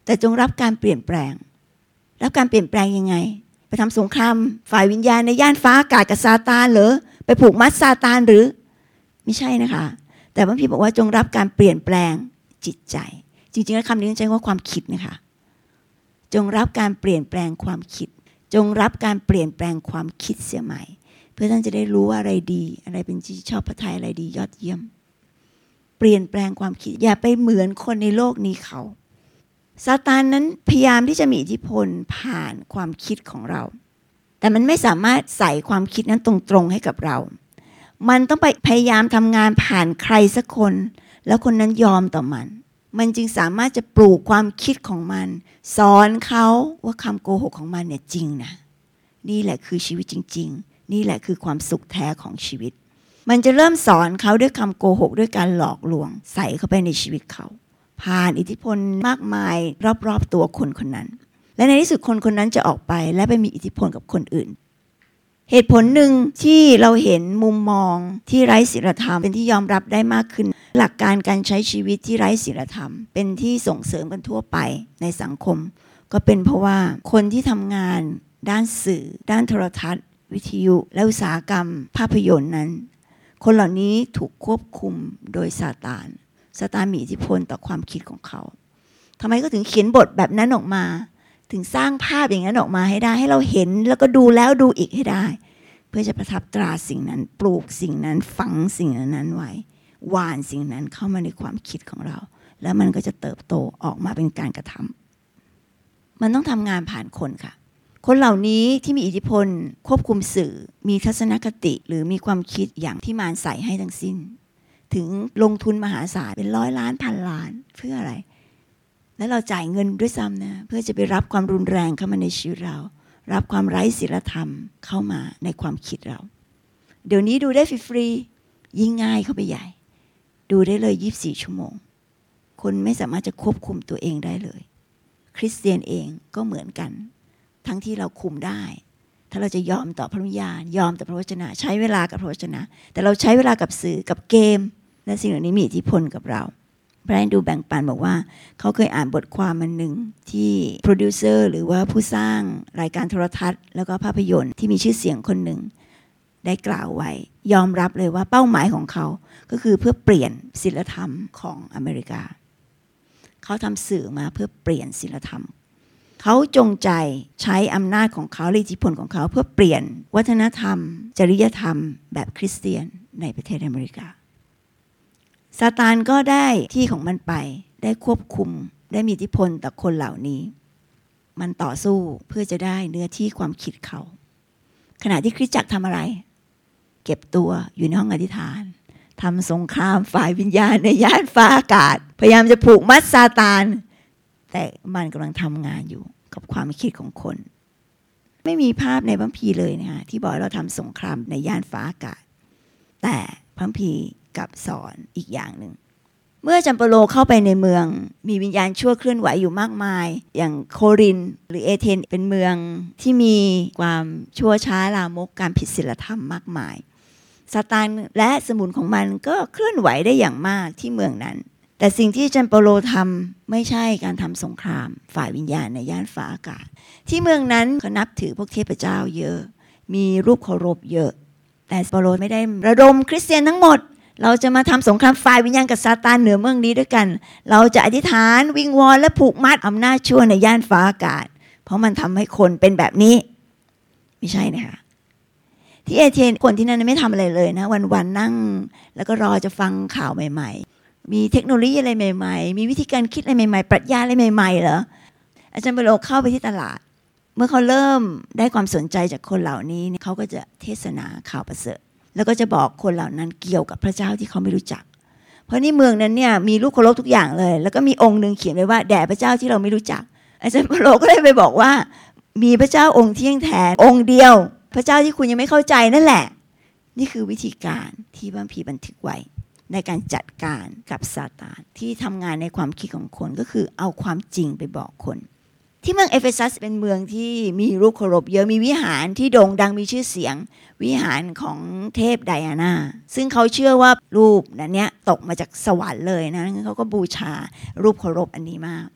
แต่จงรับการเปลี่ยนแปลงรับการเปลี่ยนแปลงยังไงไปทำสงครามฝ่ายวิญญาณในย่านฟ้าอากาศกับซาตานเหรอไปผูกมัดซาตานหรือไม่ใช่นะคะแต่พระคัมภีร์บอกว่าจงรับการเปลี่ยนแปลงจิตใจจริงๆแล้วคำนี้ใช้ว่าความคิดนะคะจงรับการเปลี่ยนแปลงความคิดจงรับการเปลี่ยนแปลงความคิดเสียใหม่เพื่อท่านจะได้รู้ว่าอะไรดีอะไรเป็นที่ชอบพระทัยอะไรดียอดเยี่ยมเปลี่ยนแปลงความคิดอย่าไปเหมือนคนในโลกนี้เขาซาตานนั้นพยายามที่จะมีอิทธิพลผ่านความคิดของเราแต่มันไม่สามารถใส่ความคิดนั้นตรงๆให้กับเรามันต้องไปพยายามทำงานผ่านใครสักคนแล้วคนนั้นยอมต่อมันมันจึงสามารถจะปลูกความคิดของมันสอนเขาว่าคำโกหกของมันเนี่ยจริงนะนี่แหละคือชีวิตจริงๆนี่แหละคือความสุขแท้ของชีวิตมันจะเริ่มสอนเขาด้วยคำโกหกด้วยการหลอกลวงใส่เข้าไปในชีวิตเขาผ่านอิทธิพลมากมายรอบๆตัวคนคนนั้นและในที่สุดคนคนนั้นจะออกไปและไปมีอิทธิพลกับคนอื่นเหตุผลหนึ่งที่เราเห็นมุมมองที่ไร้ศีลธรรมเป็นที่ยอมรับได้มากขึ้นหลักการการใช้ชีวิตที่ไร้ศีลธรรมเป็นที่ส่งเสริมกันทั่วไปในสังคมก็เป็นเพราะว่าคนที่ทำงานด้านสื่อด้านโทรทัศน์วิทยุและอุตสาหกรรมภาพยนตร์นั้นคนเหล่านี้ถูกควบคุมโดยซาตานซาตานมีอิทธิพลต่อความคิดของเขาทำไมก็ถึงเขียนบทแบบนั้นออกมาถึงสร้างภาพอย่างนั้นออกมาให้ได้ให้เราเห็นแล้วก็ดูแล้วดูอีกให้ได้เพื่อจะประทับตราสิ่งนั้นปลูกสิ่งนั้นฝังสิ่งนั้นไว้หว่านสิ่งนั้นเข้ามาในความคิดของเราแล้วมันก็จะเติบโตออกมาเป็นการกระทำมันต้องทำงานผ่านคนค่ะคนเหล่านี้ที่มีอิทธิพลควบคุมสื่อมีทัศนคติหรือมีความคิดอย่างที่มารใส่ให้ทั้งสิ้นถึงลงทุนมหาศาลเป็นร้อยล้านพันล้านเพื่ออะไรแล้วเราจ่ายเงินด้วยซ้ำนะเพื่อจะไปรับความรุนแรงเข้ามาในชีวิตเรารับความไร้ศีลธรรมเข้ามาในความคิดเราเดี๋ยวนี้ดูได้ฟรีๆยิ่งง่ายเข้าไปใหญ่ดูได้เลยยี่สิบสี่ชั่วโมงคนไม่สามารถจะควบคุมตัวเองได้เลยคริสเตียนเองก็เหมือนกันทั้งที่เราคุมได้ถ้าเราจะยอมต่อพระวิญญาณยอมต่อพระวจนะใช้เวลากับพระวจนะแต่เราใช้เวลากับสื่อกับเกมและสิ่งเหล่านี้มีอิทธิพลกับเราไบรอันดูแบ่งปันบอกว่าเขาเคยอ่านบทความมันหนึ่งที่โปรดิวเซอร์หรือว่าผู้สร้างรายการโทรทัศน์แล้วก็ภาพยนตร์ที่มีชื่อเสียงคนหนึ่งได้กล่าวไว้ยอมรับเลยว่าเป้าหมายของเขาก็คือเพื่อเปลี่ยนศีลธรรมของอเมริกาเขาทำสื่อมาเพื่อเปลี่ยนศีลธรรมเขาจงใจใช้อำนาจของเขาอิทธิพลของเขาเพื่อเปลี่ยนวัฒนธรรมจริยธรรมแบบคริสเตียนในประเทศอเมริกาซาตานก็ได้ที่ของมันไปได้ควบคุมได้มีอิทธิพลต่อคนเหล่านี้มันต่อสู้เพื่อจะได้เนื้อที่ความคิดเขาขณะที่คริสตจักรทำอะไรเก็บตัวอยู่ในห้องอธิษฐานทำสงครามฝ่ายวิญญาณในย่านฟ้าอากาศพยายามจะผูกมัดซาตานแต่มันกำลังทำงานอยู่กับความคิดของคนไม่มีภาพในพระคัมภีร์เลยนะคะที่บอกเราทำสงครามในย่านฟ้าอากาศแต่พระคัมภีร์กับสอนอีกอย่างหนึ่งเมื่อจัมเปโลเข้าไปในเมืองมีวิญญาณชั่วเคลื่อนไหวอยู่มากมายอย่างโครินหรือเอเธนเป็นเมืองที่มีความชั่วช้าลามกการผิดศีลธรรมมากมายซาตานและสมุนของมันก็เคลื่อนไหวได้อย่างมากที่เมืองนั้นแต่สิ่งที่จัมเปโลทำไม่ใช่การทำสงครามฝ่ายวิญญาณในย่านฟ้าอากาศที่เมืองนั้นเขานับถือพวกเทพเจ้าเยอะมีรูปเคารพเยอะแต่เปโลไม่ได้ระดมคริสเตียนทั้งหมดเราจะมาทำสงครามฝ่ายวิญญาณกับซาตานเหนือเมืองนี้ด้วยกันเราจะอธิษฐานวิงวอนและผูกมัดอำนาจชั่วในย่านฟ้าอากาศเพราะมันทำให้คนเป็นแบบนี้ไม่ใช่นะคะที่เอเธนคนที่นั่นไม่ทำอะไรเลยนะวันๆนั่งแล้วก็รอจะฟังข่าวใหม่ๆมีเทคโนโลยีอะไรใหม่ๆมีวิธีการคิดอะไรใหม่ๆปรัชญาอะไรใหม่ๆเหรออาจารย์เปโลเข้าไปที่ตลาดเมื่อเขาเริ่มได้ความสนใจจากคนเหล่านี้เขาก็จะเทศนาข่าวประเสริฐแล้วก็จะบอกคนเหล่านั้นเกี่ยวกับพระเจ้าที่เขาไม่รู้จักเพราะนี่เมืองนั้นเนี่ยมีรูปเคารพทุกอย่างเลยแล้วก็มีองค์นึงเขียนไว้ว่าแด่พระเจ้าที่เราไม่รู้จักอาจารย์เปโลก็เลยไปบอกว่ามีพระเจ้าองค์เที่ยงแท้องค์เดียวพระเจ้าที่คุณยังไม่เข้าใจนั่นแหละนี่คือวิธีการที่พระคัมภีร์บันทึกไว้ในการจัดการกับซาตานที่ทำงานในความคิดของคนก็คือเอาความจริงไปบอกคนที่เมืองเอเฟซัสเป็นเมืองที่มีรูปเคารพเยอะมีวิหารที่โด่งดังมีชื่อเสียงวิหารของเทพไดอาน่าซึ่งเขาเชื่อว่ารูปนั้นเนี้ยตกมาจากสวรรค์เลยนะเขาก็บูชารูปเคารพอันนี้มาก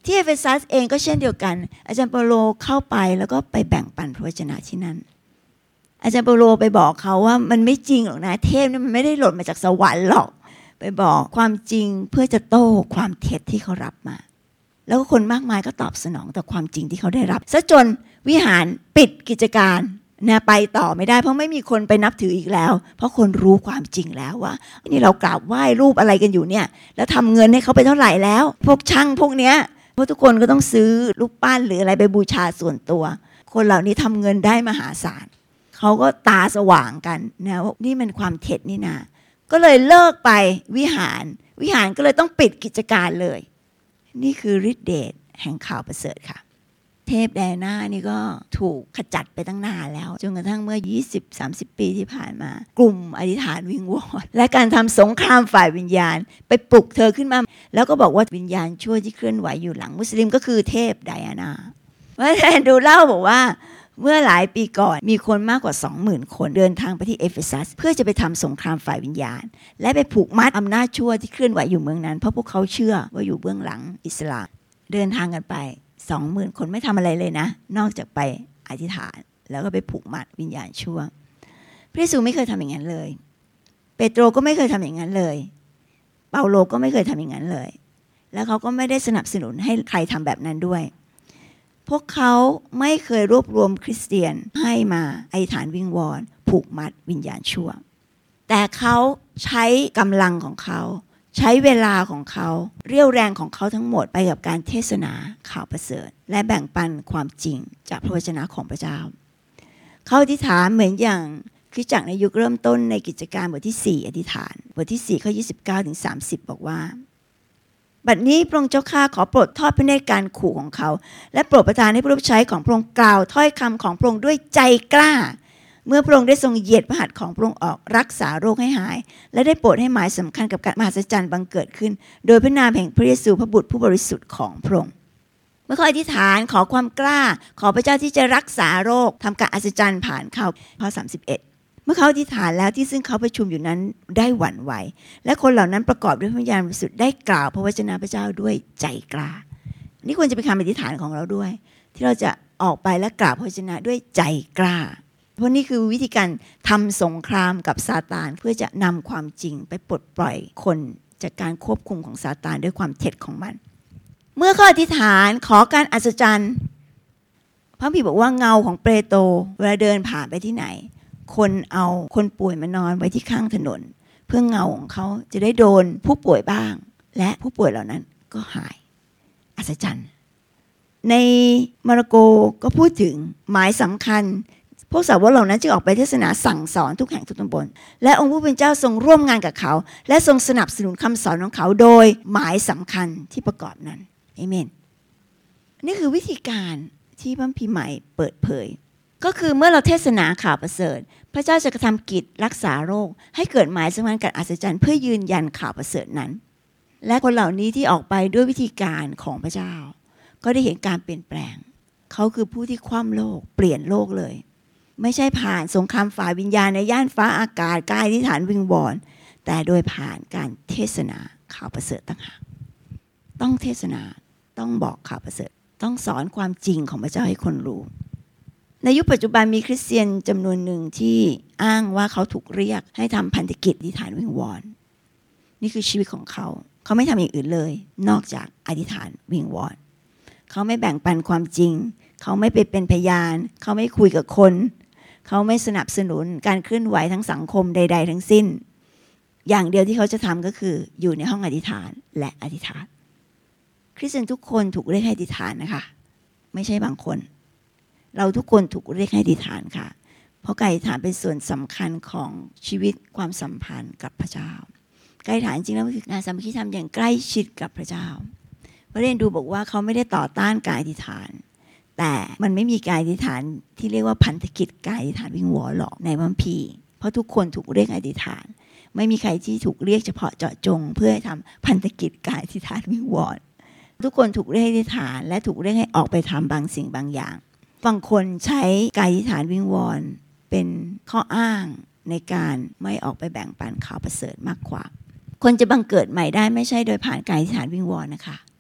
ที่เอเฟซัสเองก็เช่นเดียวกันอาจารย์เปาโลเข้าไปแล้วก็ไปแบ่งปันพระวจนะที่นั่นอาจารย์เปาโลไปบอกเขาว่ามันไม่จริงหรอกนะเทพนี่มันไม่ได้หล่นมาจากสวรรค์หรอกไปบอกความจริงเพื่อจะโต้ความเท็จที่เขารับมาแล้วก็คนมากมายก็ตอบสนองต่อความจริงที่เขาได้รับซะจนวิหารปิดกิจการนะไปต่อไม่ได้เพราะไม่มีคนไปนับถืออีกแล้วเพราะคนรู้ความจริงแล้วว่านี่เรากราบไหว้รูปอะไรกันอยู่เนี่ยแล้วทำเงินให้เขาไปเท่าไหร่แล้วพวกช่างพวกเนี้ยเพราะทุกคนก็ต้องซื้อรูปปั้นหรืออะไรไปบูชาส่วนตัวคนเหล่านี้ทำเงินได้มหาศาลเขาก็ตาสว่างกันนะว่านี่มันความเท็จนี่นาก็เลยเลิกไปวิหารวิหารก็เลยต้องปิดกิจการเลยนี่คือฤทธิเดชแห่งข่าวประเสริฐค่ะเทพไดอาน่านี่ก็ถูกขจัดไปตั้งนานแล้วจนกระทั่งเมื่อ ยี่สิบถึงสามสิบ ปีที่ผ่านมากลุ่มอธิษฐานวิงวอนและการทำสงครามฝ่ายวิญญาณไปปลุกเธอขึ้นมาแล้วก็บอกว่าวิญญาณชั่วที่เคลื่อนไหวอยู่หลังมุสลิมก็คือเทพไดอาน่าเพราะฉะนั้นดูเล่าบอกว่าเมื่อหลายปีก่อนมีคนมากกว่า สองหมื่น คนเดินทางไปที่เอเฟซัสเพื่อจะไปทำสงครามฝ่ายวิญญาณและไปผูกมัดอำนาจชั่วที่เคลื่อนไหวอยู่เมืองนั้นเพราะพวกเขาเชื่อว่าอยู่เบื้องหลังอิสลามเดินทางกันไป สองหมื่น คนไม่ทำอะไรเลยนะนอกจากไปอธิษฐานแล้วก็ไปผูกมัดวิญญาณชั่วพระเยซูไม่เคยทำอย่างนั้นเลยเปโตรก็ไม่เคยทำอย่างนั้นเลยเปาโลก็ไม่เคยทำอย่างนั้นเลยแล้วเขาก็ไม่ได้สนับสนุนให้ใครทำแบบนั้นด้วยพวกเขาไม่เคยรวบรวมคริสเตียนให้มาอธิษฐานวิงวอนผูกมัดวิญญาณชั่วแต่เขาใช้กำลังของเขาใช้เวลาของเขาเรี่ยวแรงของเขาทั้งหมดไปกับการเทศนาข่าวประเสริฐและแบ่งปันความจริงจากพระวจนะของพระเจ้าเขาอธิษฐานเหมือนอย่างคริสตจักรในยุคเริ่มต้นในกิจการบทที่สี่อธิษฐานบทที่สี่ข้อยี่สิบเก้าถึงสามสิบบอกว่าบัดนี้พระองค์เจ้าข้าขอโปรดทอดพระเนตรการขู่ของเขาและโปรดประทานให้ผู้รับใช้ของพระองค์กล่าวถ้อยคำของพระองค์ด้วยใจกล้าเมื่อพระองค์ได้ทรงเหยียดพระหัตถ์ของพระองค์ออกรักษาโรคให้หายและได้โปรดให้หมายสำคัญกับการมหัศจรรย์บังเกิดขึ้นโดยพระนามแห่งพระเยซูพระบุตรผู้บริสุทธิ์ของพระองค์เมื่อเขาอธิษฐานขอความกล้าขอพระเจ้าที่จะรักษาโรคทำการอัศจรรย์ผ่านเขาข้อสามสิบเอ็ดเมื่อเขาอธิษฐานแล้วที่ซึ่งเขาประชุมอยู่นั้นได้หวั่นไหวและคนเหล่านั้นประกอบด้วยพระวิญญาณบริสุทธิ์ได้กล่าวพระวจนะพระเจ้าด้วยใจกล้านี่ควรจะเป็นคำอธิษฐานของเราด้วยที่เราจะออกไปและกล่าวพระวจนะด้วยใจกล้าเพราะนี่คือวิธีการทำสงครามกับซาตานเพื่อจะนำความจริงไปปลดปล่อยคนจากการควบคุมของซาตานด้วยความเท็จของมันเมื่อเขาอธิษฐานขอการอัศจรรย์พระคัมภีร์บอกว่าเงาของเปโตรเวลาเดินผ่านไปที่ไหนคนเอาคนป่วยมานอนไว้ที่ข้างถนนเพื่อเงาของเขาจะได้โดนผู้ป่วยบ้างและผู้ป่วยเหล่านั้นก็หายอัศจรรย์ในมาระโกก็พูดถึงหมายสำคัญพวกสาวกเหล่านั้นจึงออกไปเทศนาสั่งสอนทุกแห่งทุกตำบลและองค์ผู้เป็นเจ้าทรงร่วมงานกับเขาและทรงสนับสนุนคำสอนของเขาโดยหมายสำคัญที่ประกอบนั้นเอเมนนี่คือวิธีการที่พระคัมภีร์ใหม่เปิดเผยก็คือเมื่อเราเทศนาข่าวประเสริฐพระเจ้าจะกระทำกิจรักษาโรคให้เกิดหมายสำคัญกับอัศจรรย์เพื่อยืนยันข่าวประเสริฐนั้นและคนเหล่านี้ที่ออกไปด้วยวิธีการของพระเจ้าก็ได้เห็นการเปลี่ยนแปลงเขาคือผู้ที่คว่ำโลกเปลี่ยนโลกเลยไม่ใช่ผ่านสงครามฝ่ายวิญญาณในย่านฟ้าอากาศกายอธิษฐานวิงวอนแต่โดยผ่านการเทศนาข่าวประเสริฐต่างหากต้องเทศนาต้องบอกข่าวประเสริฐต้องสอนความจริงของพระเจ้าให้คนรู้ในยุคปัจจุบันมีคริสเตียนจำนวนหนึ่งที่อ้างว่าเขาถูกเรียกให้ทำพันธกิจอธิษฐานวิงวอนนี่คือชีวิตของเขาเขาไม่ทำอย่างอื่นเลยนอกจากอธิษฐานวิงวอนเขาไม่แบ่งปันความจริงเขาไม่ไปเป็นพยานเขาไม่คุยกับคนเขาไม่สนับสนุนการเคลื่อนไหวทั้งสังคมใดๆทั้งสิ้นอย่างเดียวที่เขาจะทำก็คืออยู่ในห้องอธิษฐานและอธิษฐานคริสเตียนทุกคนถูกเรียกให้อธิษฐานนะคะไม่ใช่บางคนเราทุกคนถูกเรียกให้อธิษฐานค่ะเพราะการอธิษฐานเป็นส่วนสำคัญของชีวิตความสัมพันธ์กับพระเจ้าการอธิษฐานจริงๆแล้วคืองานสามัคคีธรรมอย่างใกล้ชิดกับพระเจ้าพระเรนดูบอกว่าเขาไม่ได้ต่อต้านการอธิษฐานแต่มันไม่มีการอธิษฐานที่เรียกว่าพันธกิจการอธิษฐานวิงวอนหรอกในพระคัมภีร์เพราะทุกคนถูกเรียกอธิษฐานไม่มีใครที่ถูกเรียกเฉพาะเจาะจงเพื่อให้ทำพันธกิจการอธิษฐานวิงวอนทุกคนถูกเรียกให้อธิษฐานและถูกเรียกให้ออกไปทำบางสิ่งบางอย่างบางคนใช้การอธิษฐานวิงวอนเป็นข้ออ้างในการไม่ออกไปแบ่งปันข่าวประเสริฐมากกว่าคนจะบังเกิดใหม่ได้ไม่ใช่โดยผ่านการอธิษฐานวิงวอนนะคะ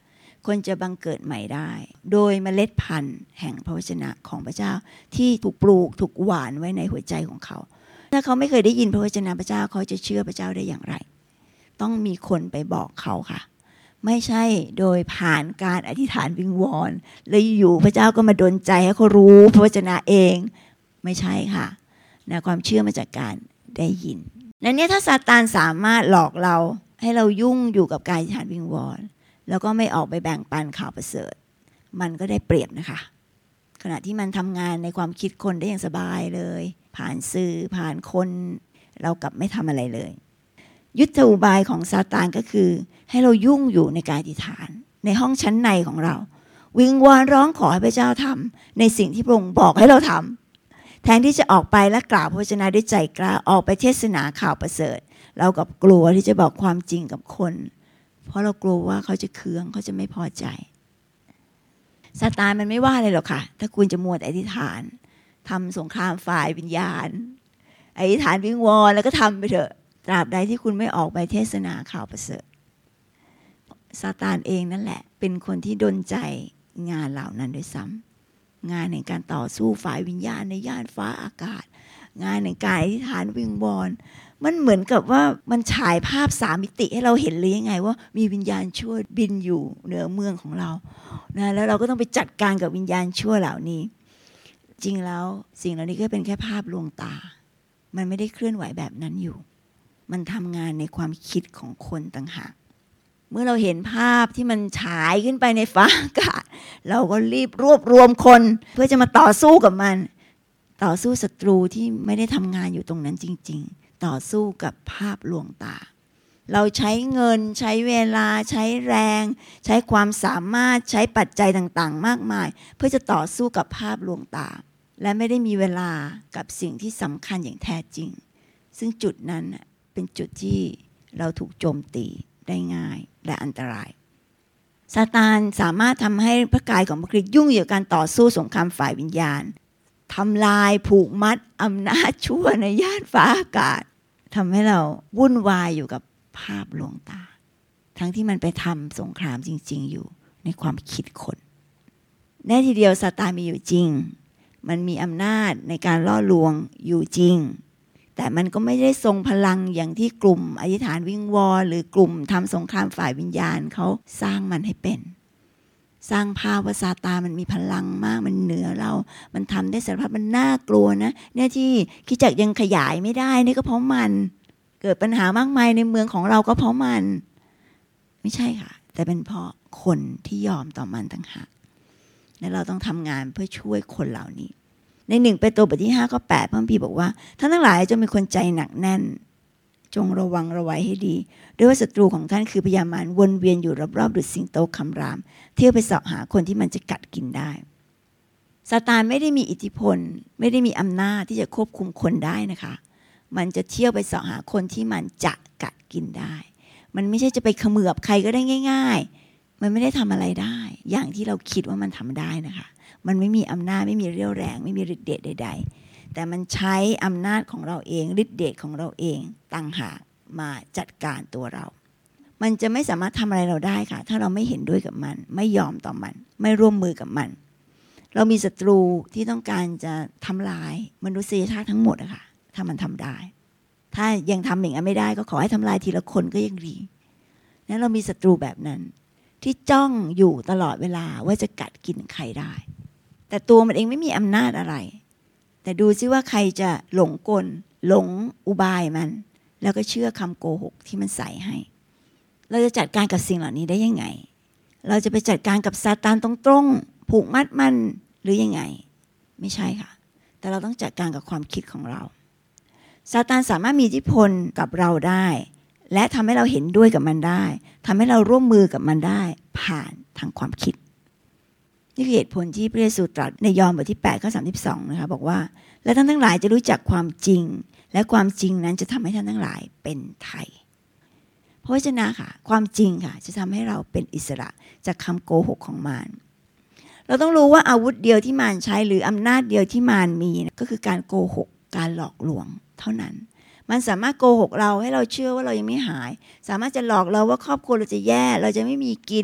คนจะบังเกิดใหม่ได้โดยเมล็ดพันธุ์แห่งพระวจนะของพระเจ้าที่ถูกปลูกถูกหว่านไว้ในหัวใจของเขาถ้าเขาไม่เคยได้ยินพระวจนะพระเจ้าเขาจะเชื่อพระเจ้าได้อย่างไรต้องมีคนไปบอกเขาค่ะไม่ใช่โดยผ่านการอธิษฐานวิงวอนเลยอยู่พระเจ้าก็มาดลใจให้เขารู้พระวจนะเองไม่ใช่ค่ะนะความเชื่อมาจากการได้ยินนั้นเนี่ยถ้าซาตานสามารถหลอกเราให้เรายุ่งอยู่กับการอธิษฐานวิงวอนแล้วก็ไม่ออกไปแบ่งปันข่าวประเสริฐมันก็ได้เปรียบนะคะขณะที่มันทำงานในความคิดคนได้อย่างสบายเลยผ่านสื่อผ่านคนเรากลับไม่ทำอะไรเลยยุทธอุบายของซาตานก็คือให้เรายุ่งอยู่ในการอธิษฐานในห้องชั้นในของเราวิงวอนร้องขอให้พระเจ้าทำในสิ่งที่พระองค์บอกให้เราทำแทนที่จะออกไปและกล่าวพระวจนะด้วยใจกล้าออกไปเทศนาข่าวประเสริฐเรากับกลัวที่จะบอกความจริงกับคนเพราะเรากลัวว่าเขาจะเคืองเขาจะไม่พอใจซาตานมันไม่ว่าเลยหรอกค่ะถ้าคุณจะมัวแต่อธิษฐานทำสงครามฝ่ายวิญญาณอธิษฐานวิงวอนแล้วก็ทำไปเถอะตราบใดที่คุณไม่ออกไปเทศนาข่าวประเสริฐซาตานเองนั่นแหละเป็นคนที่ดลใจงานเหล่านั้นด้วยซ้ำงานในการต่อสู้ฝ่ายวิญญาณในย่านฟ้าอากาศงานในการอธิษฐานวิงวอนมันเหมือนกับว่ามันฉายภาพสามมิติให้เราเห็นเลยยังไงว่ามีวิญญาณชั่วบินอยู่เหนือเมืองของเรานะแล้วเราก็ต้องไปจัดการกับวิญญาณชั่วเหล่านี้จริงแล้วสิ่งเหล่านี้ก็เป็นแค่ภาพลวงตามันไม่ได้เคลื่อนไหวแบบนั้นอยู่มันทำงานในความคิดของคนต่างหากเมื่อเราเห็นภาพที่มันฉายขึ้นไปในฟ้าอากาศเราก็รีบรวบรวมคนเพื่อจะมาต่อสู้กับมันต่อสู้ศัตรูที่ไม่ได้ทำงานอยู่ตรงนั้นจริงๆต่อสู้กับภาพลวงตาเราใช้เงินใช้เวลาใช้แรงใช้ความสามารถใช้ปัจจัยต่างๆมากมายเพื่อจะต่อสู้กับภาพลวงตาและไม่ได้มีเวลากับสิ่งที่สำคัญอย่างแท้จริงซึ่งจุดนั้นเป็นจุดที่เราถูกโจมตีได้ง่ายและอันตรายซาตานสามารถทำให้พระกายของพระคริสต์ยุ่งอยู่กับการต่อสู้สงครามฝ่ายวิญญาณทำลายผูกมัดอำนาจชั่วในย่านฟ้าอากาศทำให้เราวุ่นวายอยู่กับภาพลวงตาทั้งที่มันไปทำสงครามจริงๆอยู่ในความคิดคนแน่ทีเดียวซาตานมีอยู่จริงมันมีอำนาจในการล่อลวงอยู่จริงแต่มันก็ไม่ได้ทรงพลังอย่างที่กลุ่มอธิษฐานวิงวอนหรือกลุ่มทำสงครามฝ่ายวิญญาณเขาสร้างมันให้เป็นสร้างภาพว่าซาตานมันมีพลังมากมันเหนือเรามันทำได้สารพัดมันน่ากลัวนะเนี่ยที่คริสตจักรยังขยายไม่ได้นี่ก็เพราะมันเกิดปัญหามากมายในเมืองของเราก็เพราะมันไม่ใช่ค่ะแต่เป็นเพราะคนที่ยอมต่อมันต่างหากและเราต้องทำงานเพื่อช่วยคนเหล่านี้ในหนึ่งเปโตรบทที่ห้าข้อแปดพระคัมภีร์บอกว่าท่านทั้งหลายจงเป็นคนใจหนักแน่นจงระวังระไว้ให้ดีด้วยว่าศัตรูของท่านคือพยามารวนเวียนอยู่รอบๆดุจสิงโตคำรามเที่ยวไปเสาะหาคนที่มันจะกัดกินได้ซาตานไม่ได้มีอิทธิพลไม่ได้มีอำนาจที่จะควบคุมคนได้นะคะมันจะเที่ยวไปเสาะหาคนที่มันจะกัดกินได้มันไม่ใช่จะไปเขมือบใครก็ได้ง่ายๆมันไม่ได้ทำอะไรได้อย่างที่เราคิดว่ามันทำได้นะคะมันไม่มีอำนาจไม่มีเรี่ยวแรงไม่มีฤทธิ์เดชใดๆแต่มันใช้อำนาจของเราเองฤทธิ์เดชของเราเองต่างหากมาจัดการตัวเรามันจะไม่สามารถทำอะไรเราได้ค่ะถ้าเราไม่เห็นด้วยกับมันไม่ยอมต่อมันไม่ร่วมมือกับมันเรามีศัตรูที่ต้องการจะทำลายมนุษยชาติทั้งหมดอะค่ะถ้ามันทำได้ถ้ายังทำอย่างนั้นไม่ได้ก็ขอให้ทำลายทีละคนก็ยังดีนั้นเรามีศัตรูแบบนั้นที่จ้องอยู่ตลอดเวลาว่าจะกัดกินใครได้แต่ตัวมันเองไม่มีอำนาจอะไรแต่ดูซิว่าใครจะหลงกลหลงอุบายมันแล้วก็เชื่อคำโกหกที่มันใส่ให้เราจะจัดการกับสิ่งเหล่านี้ได้ยังไงเราจะไปจัดการกับซาตานตรงๆผูกมัดมันหรือยังไงไม่ใช่ค่ะแต่เราต้องจัดการกับความคิดของเราซาตานสามารถมีอิทธิพลกับเราได้และทำให้เราเห็นด้วยกับมันได้ทำให้เราร่วมมือกับมันได้ผ่านทางความคิดนี่คือเหตุผลที่พระเยซูตรัสในยอห์นบทที่แปดข้อสามสิบสองนะคะบอกว่าและท่านทั้งหลายจะรู้จักความจริงและความจริงนั้นจะทำให้ท่านทั้งหลายเป็นไทยเพราะฉะนั้นค่ะความจริงค่ะจะทำให้เราเป็นอิสระจากคำโกหกของมารเราต้องรู้ว่าอาวุธเดียวที่มารใช้หรืออำนาจเดียวที่มารมีก็คือการโกหกการหลอกลวงเท่านั้นมันสามารถโกหกเราให้เราเชื่อว่าเรายังไม่หายสามารถจะหลอกเราว่าครอบครัวเราจะแย่เราจะไม่มีกิน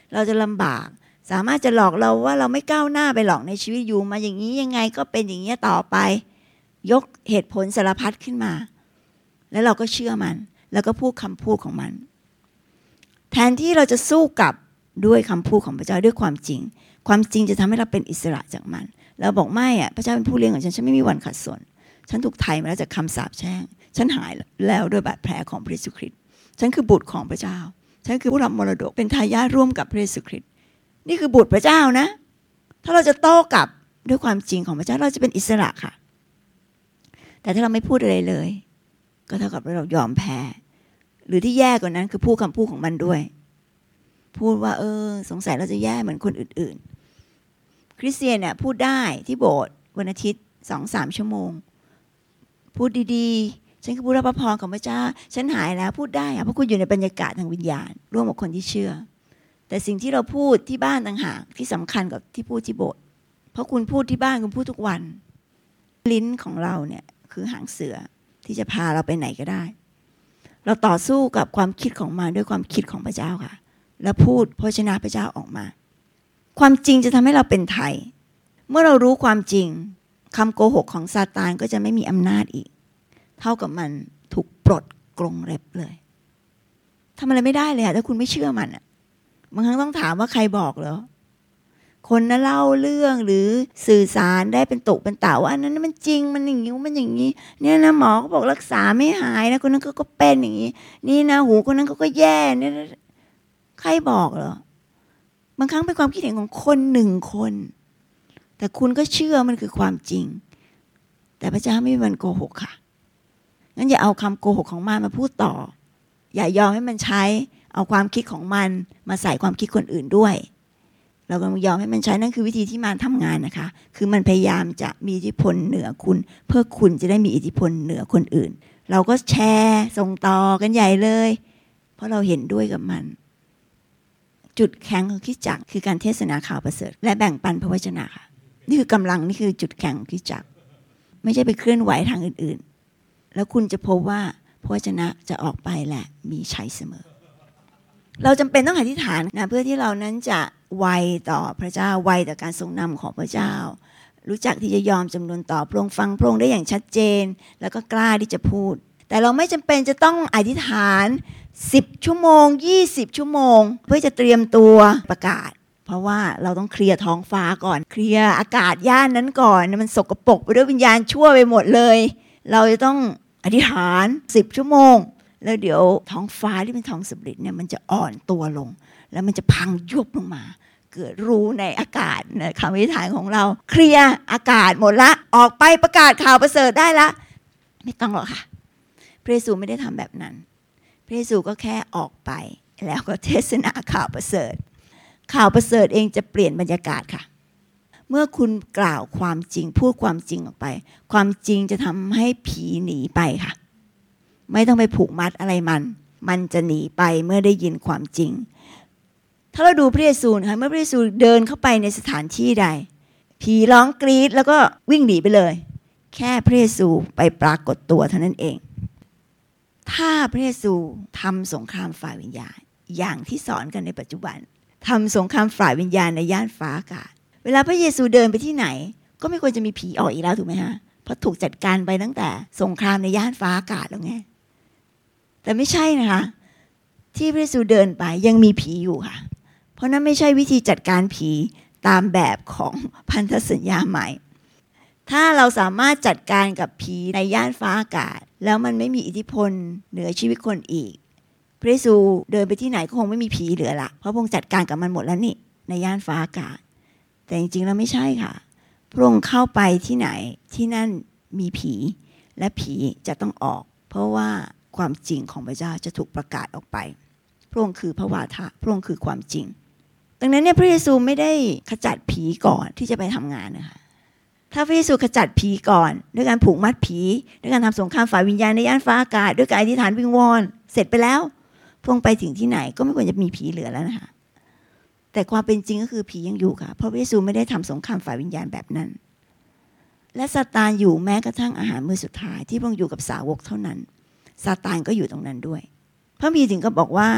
เราจะลำบากสามารถจะหลอกเราว่าเราไม่ก้าวหน้าไปหรอกในชีวิตอยู่มาอย่างนี้ยังไงก็เป็นอย่างนี้ต่อไปยกเหตุผลสารพัดขึ้นมาแล้วเราก็เชื่อมันแล้วก็พูดคำพูดของมันแทนที่เราจะสู้กับด้วยคำพูดของพระเจ้าด้วยความจริงความจริงจะทำให้เราเป็นอิสระจากมันเราบอกไม่อ่ะพระเจ้าเป็นผู้เลี้ยงของฉันฉันไม่มีวันขัดสนฉันถูกไถ่มาแล้วจากคำสาปแช่งฉันหายแล้วด้วยบาดแผลของพระเยซูคริสต์ฉันคือบุตรของพระเจ้าฉันคือผู้รับมรดกเป็นทายาทร่วมกับพระเยซูคริสต์นี่คือบุตรพระเจ้านะถ้าเราจะโต้กลับด้วยความจริงของพระเจ้าเราจะเป็นอิสระค่ะแต่ถ้าเราไม่พูดอะไรเลยก็เท่ากับเรายอมแพ้หรือที่แย่กว่านั้นคือพูดคำพูดของมันด้วยพูดว่าเออสงสัยเราจะแย่เหมือนคนอื่นๆคริสเตียนเนี่ยพูดได้ที่โบสถ์วันอาทิตย์ สองถึงสาม ชั่วโมงพูดดีๆฉันคือผู้รับพระพรของพระเจ้าฉันหายแล้วพูดได้อะเพราะคุณอยู่ในบรรยากาศทางวิญญาณร่วมกับคนที่เชื่อแต่สิ่งที่เราพูดที่บ้านต่างหากที่สำคัญกับที่พูดที่โบสถ์เพราะคุณพูดที่บ้านคุณพูดทุกวันลิ้นของเราเนี่ยคือหางเสือที่จะพาเราไปไหนก็ได้เราต่อสู้กับความคิดของมันด้วยความคิดของพระเจ้าค่ะแล้วพูดพระชนะพระเจ้าออกมาความจริงจะทำให้เราเป็นไทยเมื่อเรารู้ความจริงคำโกหกของซาตานก็จะไม่มีอำนาจอีกเท่ากับมันถูกปลดกรงเล็บเลยทำอะไรไม่ได้เลยอะถ้าคุณไม่เชื่อมันอะบางครั้งต้องถามว่าใครบอกเหรอคนนั้นเล่าเรื่องหรือสื่อสารได้เป็นตุเป็นตาว่าอันนั้นมันจริงมันอย่างนี้มันอย่างนี้เนี่ยนะหมอเขาบอกรักษาไม่หายนะคนนั้นก็ก็เป็นอย่างนี้นี่นะหูคนนั้นเขาก็แย่เนี่ยใครบอกเหรอบางครั้งเป็นความคิดเห็นของคนหนึ่งคนแต่คุณก็เชื่อมันคือความจริงแต่พระเจ้าไม่มีวันโกหกค่ะงั้นอย่าเอาคำโกหกของมันมาพูดต่ออย่ายอมให้มันใช้เอาความคิดของมันมาใส่ความคิดคนอื่นด้วยเราก็ยอมให้มันใช้นั่นคือวิธีที่มันทำงานนะคะคือมันพยายามจะมีอิทธิพลเหนือคุณเพื่อคุณจะได้มีอิทธิพลเหนือคนอื่นเราก็แชร์ส่งต่อกันใหญ่เลยเพราะเราเห็นด้วยกับมันจุดแข็งของคริสตจักรคือการเทศนาข่าวประเสริฐและแบ่งปันพระวจนะค่ะนี่คือกำลังนี่คือจุดแข็งของคริสตจักรไม่ใช่ไปเคลื่อนไหวทางอื่นๆแล้วคุณจะพบว่าพระวจนะจะออกไปและมีชัยเสมอเราจำเป็นต้องอธิษฐานนะเพื่อที่เรานั้นจะไวต่อพระเจ้าไวต่อการทรงนำของพระเจ้ารู้จักที่จะยอมจำนวนต่อพระองค์ฟังพระองค์ได้อย่างชัดเจนแล้วก็กล้าที่จะพูดแต่เราไม่จำเป็นจะต้องอธิษฐานสิบชั่วโมงยี่สิบชั่วโมงเพื่อจะเตรียมตัวประกาศเพราะว่าเราต้องเคลียร์ท้องฟ้าก่อนเคลียร์อากาศย่านนั้นก่อนมันสกปรกไปด้วยวิญญาณชั่วไปหมดเลยเราจะต้องอธิษฐานสิบชั่วโมงแล้วเดี๋ยวท้องฟ้าที่เป็นท้องสำริดเนี่ยมันจะอ่อนตัวลงแล้วมันจะพังยุบลงมาเกิดรูในอากาศนะคำอธิษฐานของเราเคลียร์อากาศหมดละออกไปประกาศข่าวประเสริฐได้ละไม่ต้องหรอกค่ะพระเยซูไม่ได้ทำแบบนั้นพระเยซูก็แค่ออกไปแล้วก็เทศนาข่าวประเสริฐข่าวประเสริฐเองจะเปลี่ยนบรรยากาศค่ะเมื่อคุณกล่าวความจริงพูดความจริงออกไปความจริงจะทำให้ผีหนีไปค่ะไม่ต้องไปผูกมัดอะไรมันมันจะหนีไปเมื่อได้ยินความจริงถ้าเราดูพระเยซูนะคะเมื่อพระเยซูเดินเข้าไปในสถานที่ใดผีร้องกรี๊ดแล้วก็วิ่งหนีไปเลยแค่พระเยซูไปปรากฏตัวเท่านั้นเองถ้าพระเยซูทำสงครามฝ่ายวิญญาณอย่างที่สอนกันในปัจจุบันทำสงครามฝ่ายวิญญาณในย่านฟ้าอากาศเวลาพระเยซูเดินไปที่ไหนก็ไม่ควรจะมีผีออกอีกแล้วถูกไหมฮะเพราะถูกจัดการไปตั้งแต่สงครามในย่านฟ้าอากาศแล้วไงแต่ไม่ใช่นะคะที่พระเยซูเดินไปยังมีผีอยู่ค่ะเพราะนั้นไม่ใช่วิธีจัดการผีตามแบบของพันธสัญญาใหม่ถ้าเราสามารถจัดการกับผีในย่านฟ้าอากาศแล้วมันไม่มีอิทธิพลเหนือชีวิตคนอีกพระเยซูเดินไปที่ไหนก็คงไม่มีผีเหลือละเพราะพระองค์จัดการกับมันหมดแล้วนี่ในย่านฟ้าอากาศแต่จริงๆแล้วไม่ใช่ค่ะพระองค์เข้าไปที่ไหนที่นั่นมีผีและผีจะต้องออกเพราะว่าความจริงของพระเจ้าจะถูกประกาศออกไปพระองค์คือพระวาทะพระองค์คือความจริงดังนั้นเนี่ยพระเยซูไม่ได้ขจัดผีก่อนที่จะไปทำงานนะคะถ้าพระเยซูขจัดผีก่อนด้วยการผูกมัดผีด้วยการทำสงครามฝ่ายวิญญาณในย่านฟ้าอากาศด้วยการอธิษฐานวิงวอนเสร็จไปแล้วพระองค์ไปถึงที่ไหนก็ไม่ควรจะมีผีเหลือแล้วนะคะแต่ความเป็นจริงก็คือผียังอยู่ค่ะเพราะพระเยซูไม่ได้ทำสงครามฝ่ายวิญญาณแบบนั้นและซาตานอยู่แม้กระทั่งอาหารมื้อสุดท้ายที่พระองค์อยู่กับสาวกเท่านั้นซาตานก็อยู่ตรงนั้นด้วยพระบีถึงก็บอกว่า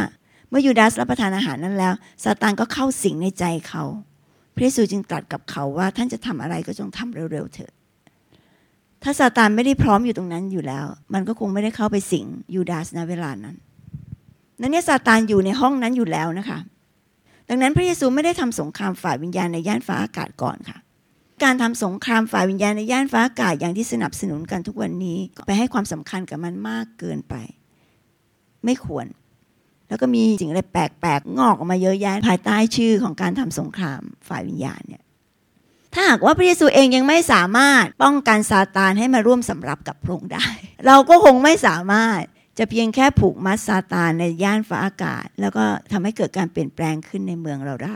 เมื่อยูดาสรับประทานอาหารนั้นแล้วซาตานก็เข้าสิงในใจเขาพระเยซูจึงตรัสกับเขาว่าท่านจะทำอะไรก็จงทำเร็วๆเถอะถ้าซาตานไม่ได้พร้อมอยู่ตรงนั้นอยู่แล้วมันก็คงไม่ได้เข้าไปสิงยูดาสในเวลานั้นนั่นเนี่ยซาตานอยู่ในห้องนั้นอยู่แล้วนะคะดังนั้นพระเยซูไม่ได้ทำสงครามฝ่ายวิญญาณในย่านฟ้าอากาศก่อนค่ะการทำสงครามฝ่ายวิญญาณในย่านฟ้าอากาศอย่างที่สนับสนุนกันทุกวันนี้ไปให้ความสำคัญกับมันมากเกินไปไม่ควรแล้วก็มีสิ่งอะไรแปลกๆงอกออกมาเยอะแยะภายใต้ชื่อของการทำสงครามฝ่ายวิญญาณเนี่ยถ้าหากว่าพระเยซูเองยังไม่สามารถป้องกันซาตานให้มาร่วมสำรับกับพระองค์ได้เราก็คงไม่สามารถจะเพียงแค่ผูกมัดซาตานในย่านฟ้าอากาศแล้วก็ทำให้เกิดการเปลี่ยนแปลงขึ้นในเมืองเราได้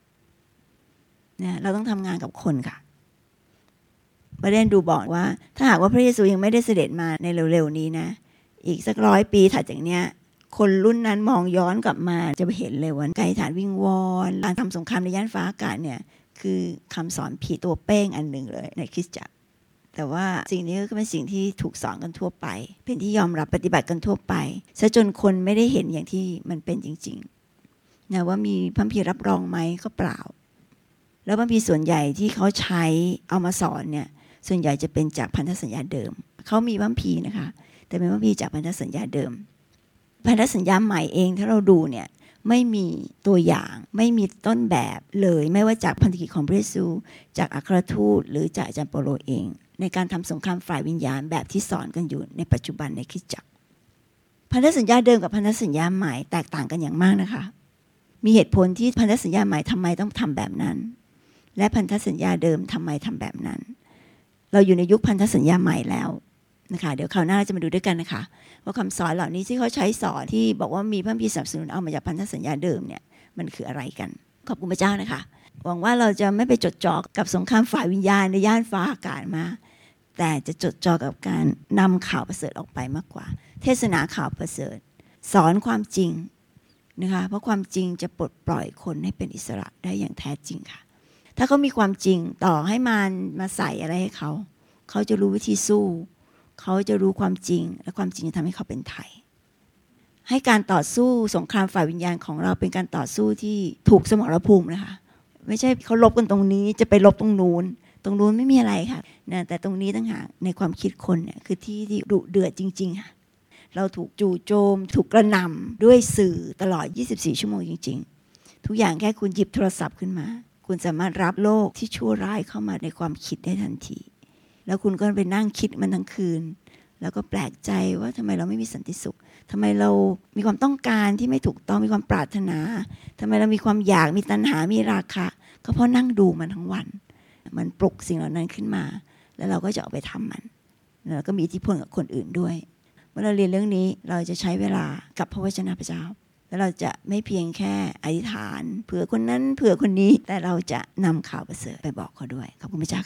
เนี่ยเราต้องทำงานกับคนค่ะประเด็นดูบอกว่าถ้าหากว่าพระเยซูยังไม่ได้เสด็จมาในเร็วๆนี้นะอีกสักร้อยปีถัดจากเนี้ยคนรุ่นนั้นมองย้อนกลับมาจะเห็นเลยว่าไกลฐานวิงวอนการทำสงครามในย่านฟ้าอากาศเนี่ยคือคำสอนผีตัวเป้งอันหนึ่งเลยในคริสตจักรแต่ว่าสิ่งนี้ก็เป็นสิ่งที่ถูกสอนกันทั่วไปเป็นที่ยอมรับปฏิบัติกันทั่วไปซะจนคนไม่ได้เห็นอย่างที่มันเป็นจริงๆนะว่ามีพระคัมภีร์รับรองไหมก็เปล่าแล้วพระคัมภีร์ส่วนใหญ่ที่เขาใช้เอามาสอนเนี่ยส่วนใหญ่จะเป็นจากพันธสัญญาเดิมเขามีพระคัมภีร์นะคะแต่เป็นพระคัมภีร์จากพันธสัญญาเดิมพันธสัญญาใหม่เองถ้าเราดูเนี่ยไม่มีตัวอย่างไม่มีต้นแบบเลยไม่ว่าจากพันธกิจของพระเยซูจากอัครทูตหรือจากอาจารย์เปโลเองในการทำสงครามฝ่ายวิญญาณแบบที่สอนกันอยู่ในปัจจุบันในคริสตจักรพันธสัญญาเดิมกับพันธสัญญาใหม่แตกต่างกันอย่างมากนะคะมีเหตุผลที่พันธสัญญาใหม่ทำไมต้องทำแบบนั้นและพันธสัญญาเดิมทำไมทำแบบนั้นเราอยู่ในยุคพันธสัญญาใหม่แล้วนะคะเดี๋ยวคราวหน้าเราจะมาดูด้วยกันนะคะว่าคำสอนเหล่านี้ที่เขาใช้สอนที่บอกว่ามีพระคัมภีร์สนับสนุนเอามาจากพันธสัญญาเดิมเนี่ยมันคืออะไรกันขอบคุณพระเจ้านะคะหวังว่าเราจะไม่ไปจดจ่อกับสงครามฝ่ายวิญญาณในย่านฟ้าอากาศมาแต่จะจดจ่อกับการนำข่าวประเสริฐออกไปมากกว่าเทศนาข่าวประเสริฐสอนความจริงนะคะเพราะความจริงจะปลดปล่อยคนให้เป็นอิสระได้อย่างแท้จริงค่ะถ้าเขามีความจริงต่อให้มันมาใส่อะไรให้เขาเขาจะรู้วิธีสู้เขาจะรู้ความจริงและความจริงจะทำให้เขาเป็นไทยให้การต่อสู้สงครามฝ่ายวิญญาณของเราเป็นการต่อสู้ที่ถูกสมรภูมินะคะไม่ใช่เขาลบกันตรงนี้จะไปลบตรงนู้นตรงนู้นไม่มีอะไรค่ะนะแต่ตรงนี้ต่างหากในความคิดคนเนี่ยคือที่ที่ดุเดือดจริงๆค่ะเราถูกจู่โจมถูกกระหน่ำด้วยสื่อตลอดยี่สิบสี่ชั่วโมงจริงๆทุกอย่างแค่คุณหยิบโทรศัพท์ขึ้นมาคุณสามารถรับโลกที่ชั่วร้ายเข้ามาในความคิดได้ทันทีแล้วคุณก็ไปนั่งคิดมันทั้งคืนแล้วก็แปลกใจว่าทำไมเราไม่มีสันติสุขทำไมเรามีความต้องการที่ไม่ถูกต้องมีความปรารถนาทำไมเรามีความอยากมีตัณหามีราคะก็เพราะนั่งดูมันทั้งวันมันปลุกสิ่งเหล่านั้นขึ้นมาแล้วเราก็จะเอาไปทำมันแล้วก็มีอิทธิพลกับคนอื่นด้วยเมื่อเราเรียนเรื่องนี้เราจะใช้เวลากับพระวจนะพระเจ้าแล้วเราจะไม่เพียงแค่อธิษฐานเผื่อคนนั้นเผื่อคนนี้แต่เราจะนำข่าวประเสริฐไปบอกเขาด้วยขอบคุณพระเจ้า